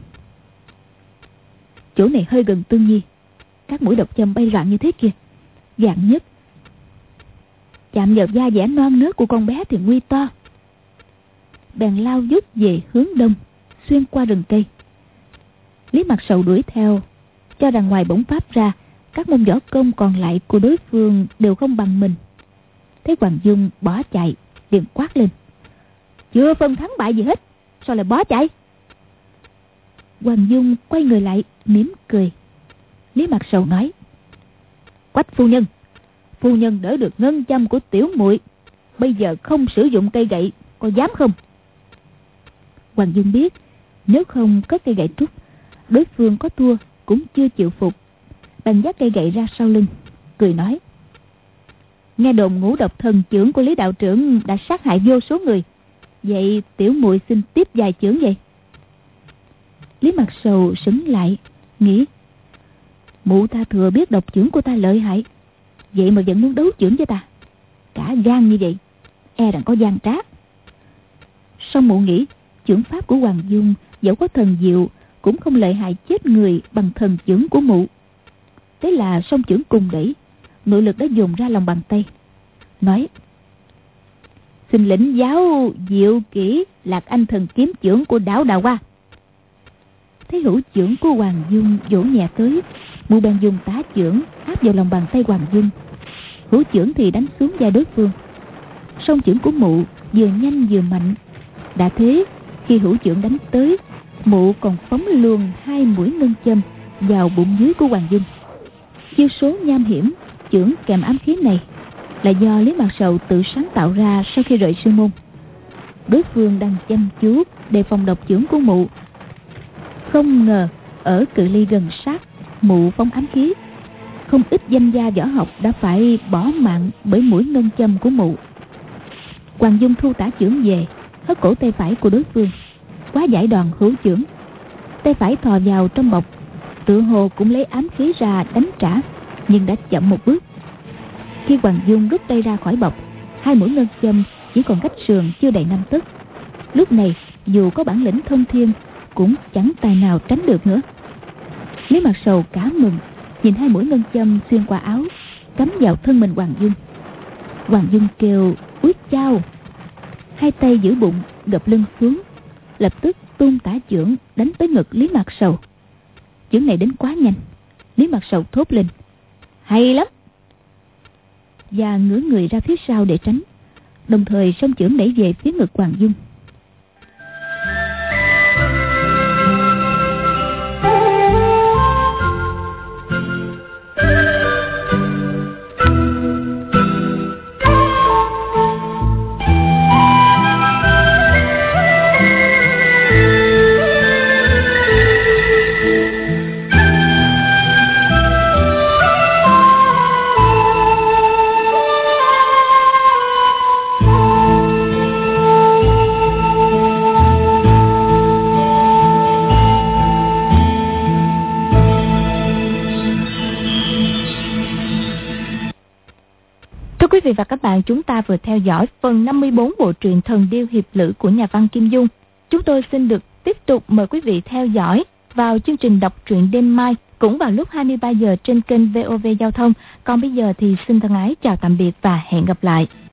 Chỗ này hơi gần Tương Nhi, các mũi độc châm bay loạn như thế kia, dạng nhất chạm vào da dẻ non nớt của con bé thì nguy to. Bèn lao vút về hướng đông, xuyên qua rừng cây. Lý Mặt Sầu đuổi theo, cho rằng ngoài bổng pháp ra, các môn võ công còn lại của đối phương đều không bằng mình. Thấy Hoàng Dung bỏ chạy, liền quát lên: Chưa phân thắng bại gì hết, sao lại bỏ chạy? Hoàng Dung quay người lại, mỉm cười. Lý Mặt Sầu nói: Quách phu nhân, phu nhân đỡ được ngân châm của tiểu muội, bây giờ không sử dụng cây gậy, có dám không? Hoàng Dung biết nếu không có cây gậy trúc, đối phương có thua cũng chưa chịu phục, bèn dắt cây gậy ra sau lưng, cười nói: Nghe đồn ngũ độc thần chưởng của Lý đạo trưởng đã sát hại vô số người, vậy tiểu muội xin tiếp vài chưởng vậy. Lý Mặt Sầu sững lại, nghĩ Mụ ta thừa biết độc chưởng của ta lợi hại, vậy mà vẫn muốn đấu chưởng với ta. Cả gan như vậy, e rằng có gian trá. Song mụ nghĩ chưởng pháp của Hoàng Dung dẫu có thần diệu cũng không lợi hại chết người bằng thần chưởng của mụ. Thế là song chưởng cùng đẩy, nội lực đã dồn ra lòng bàn tay, nói: xin lĩnh giáo diệu kỹ Lạc Anh thần kiếm chưởng của đảo Đào Hoa. Thấy hữu chưởng của Hoàng Dung vỗ nhẹ tới, mụ bèn dùng tá chưởng áp vào lòng bàn tay Hoàng Dung. Hữu chưởng thì đánh xuống vai đối phương. Song chưởng của mụ vừa nhanh vừa mạnh. Đã thế, khi hữu chưởng đánh tới, mụ còn phóng luôn hai mũi ngân châm vào bụng dưới của Hoàng Dung. Chiêu số nham hiểm chưởng kèm ám khí này là do Lý Mạc Sầu tự sáng tạo ra sau khi rời sư môn. Đối phương đang chăm chú đề phòng độc chưởng của mụ, không ngờ ở cự ly gần sát, mụ phóng ám khí. Không ít danh gia võ học đã phải bỏ mạng bởi mũi ngân châm của mụ. Hoàng Dung thu tả chưởng về, hất cổ tay phải của đối phương, quá giải đòn hữu chưởng. Tay phải thò vào trong bọc, tự hồ cũng lấy ám khí ra đánh trả, nhưng đã chậm một bước. Khi Hoàng Dung rút tay ra khỏi bọc, hai mũi ngân châm chỉ còn cách sườn chưa đầy năm tấc. Lúc này dù có bản lĩnh thông thiên cũng chẳng tài nào tránh được nữa. Lý Mạc Sầu cả mừng, nhìn hai mũi ngân châm xuyên qua áo, cắm vào thân mình Hoàng Dung. Hoàng Dung kêu úi chao, hai tay giữ bụng gập lưng xuống, lập tức tung tả chưởng đánh tới ngực Lý Mạc Sầu. Chưởng này đến quá nhanh, Lý Mạc Sầu thốt lên: hay lắm, và ngửa người ra phía sau để tránh, đồng thời song chưởng đẩy về phía ngực Hoàng Dung. Quý vị và các bạn, chúng ta vừa theo dõi phần năm mươi bốn bộ truyện Thần Điêu Hiệp Lữ của nhà văn Kim Dung. Chúng tôi xin được tiếp tục mời quý vị theo dõi vào chương trình đọc truyện đêm mai cũng vào lúc hai mươi ba giờ trên kênh vê o vê Giao thông. Còn bây giờ thì xin thân ái chào tạm biệt và hẹn gặp lại.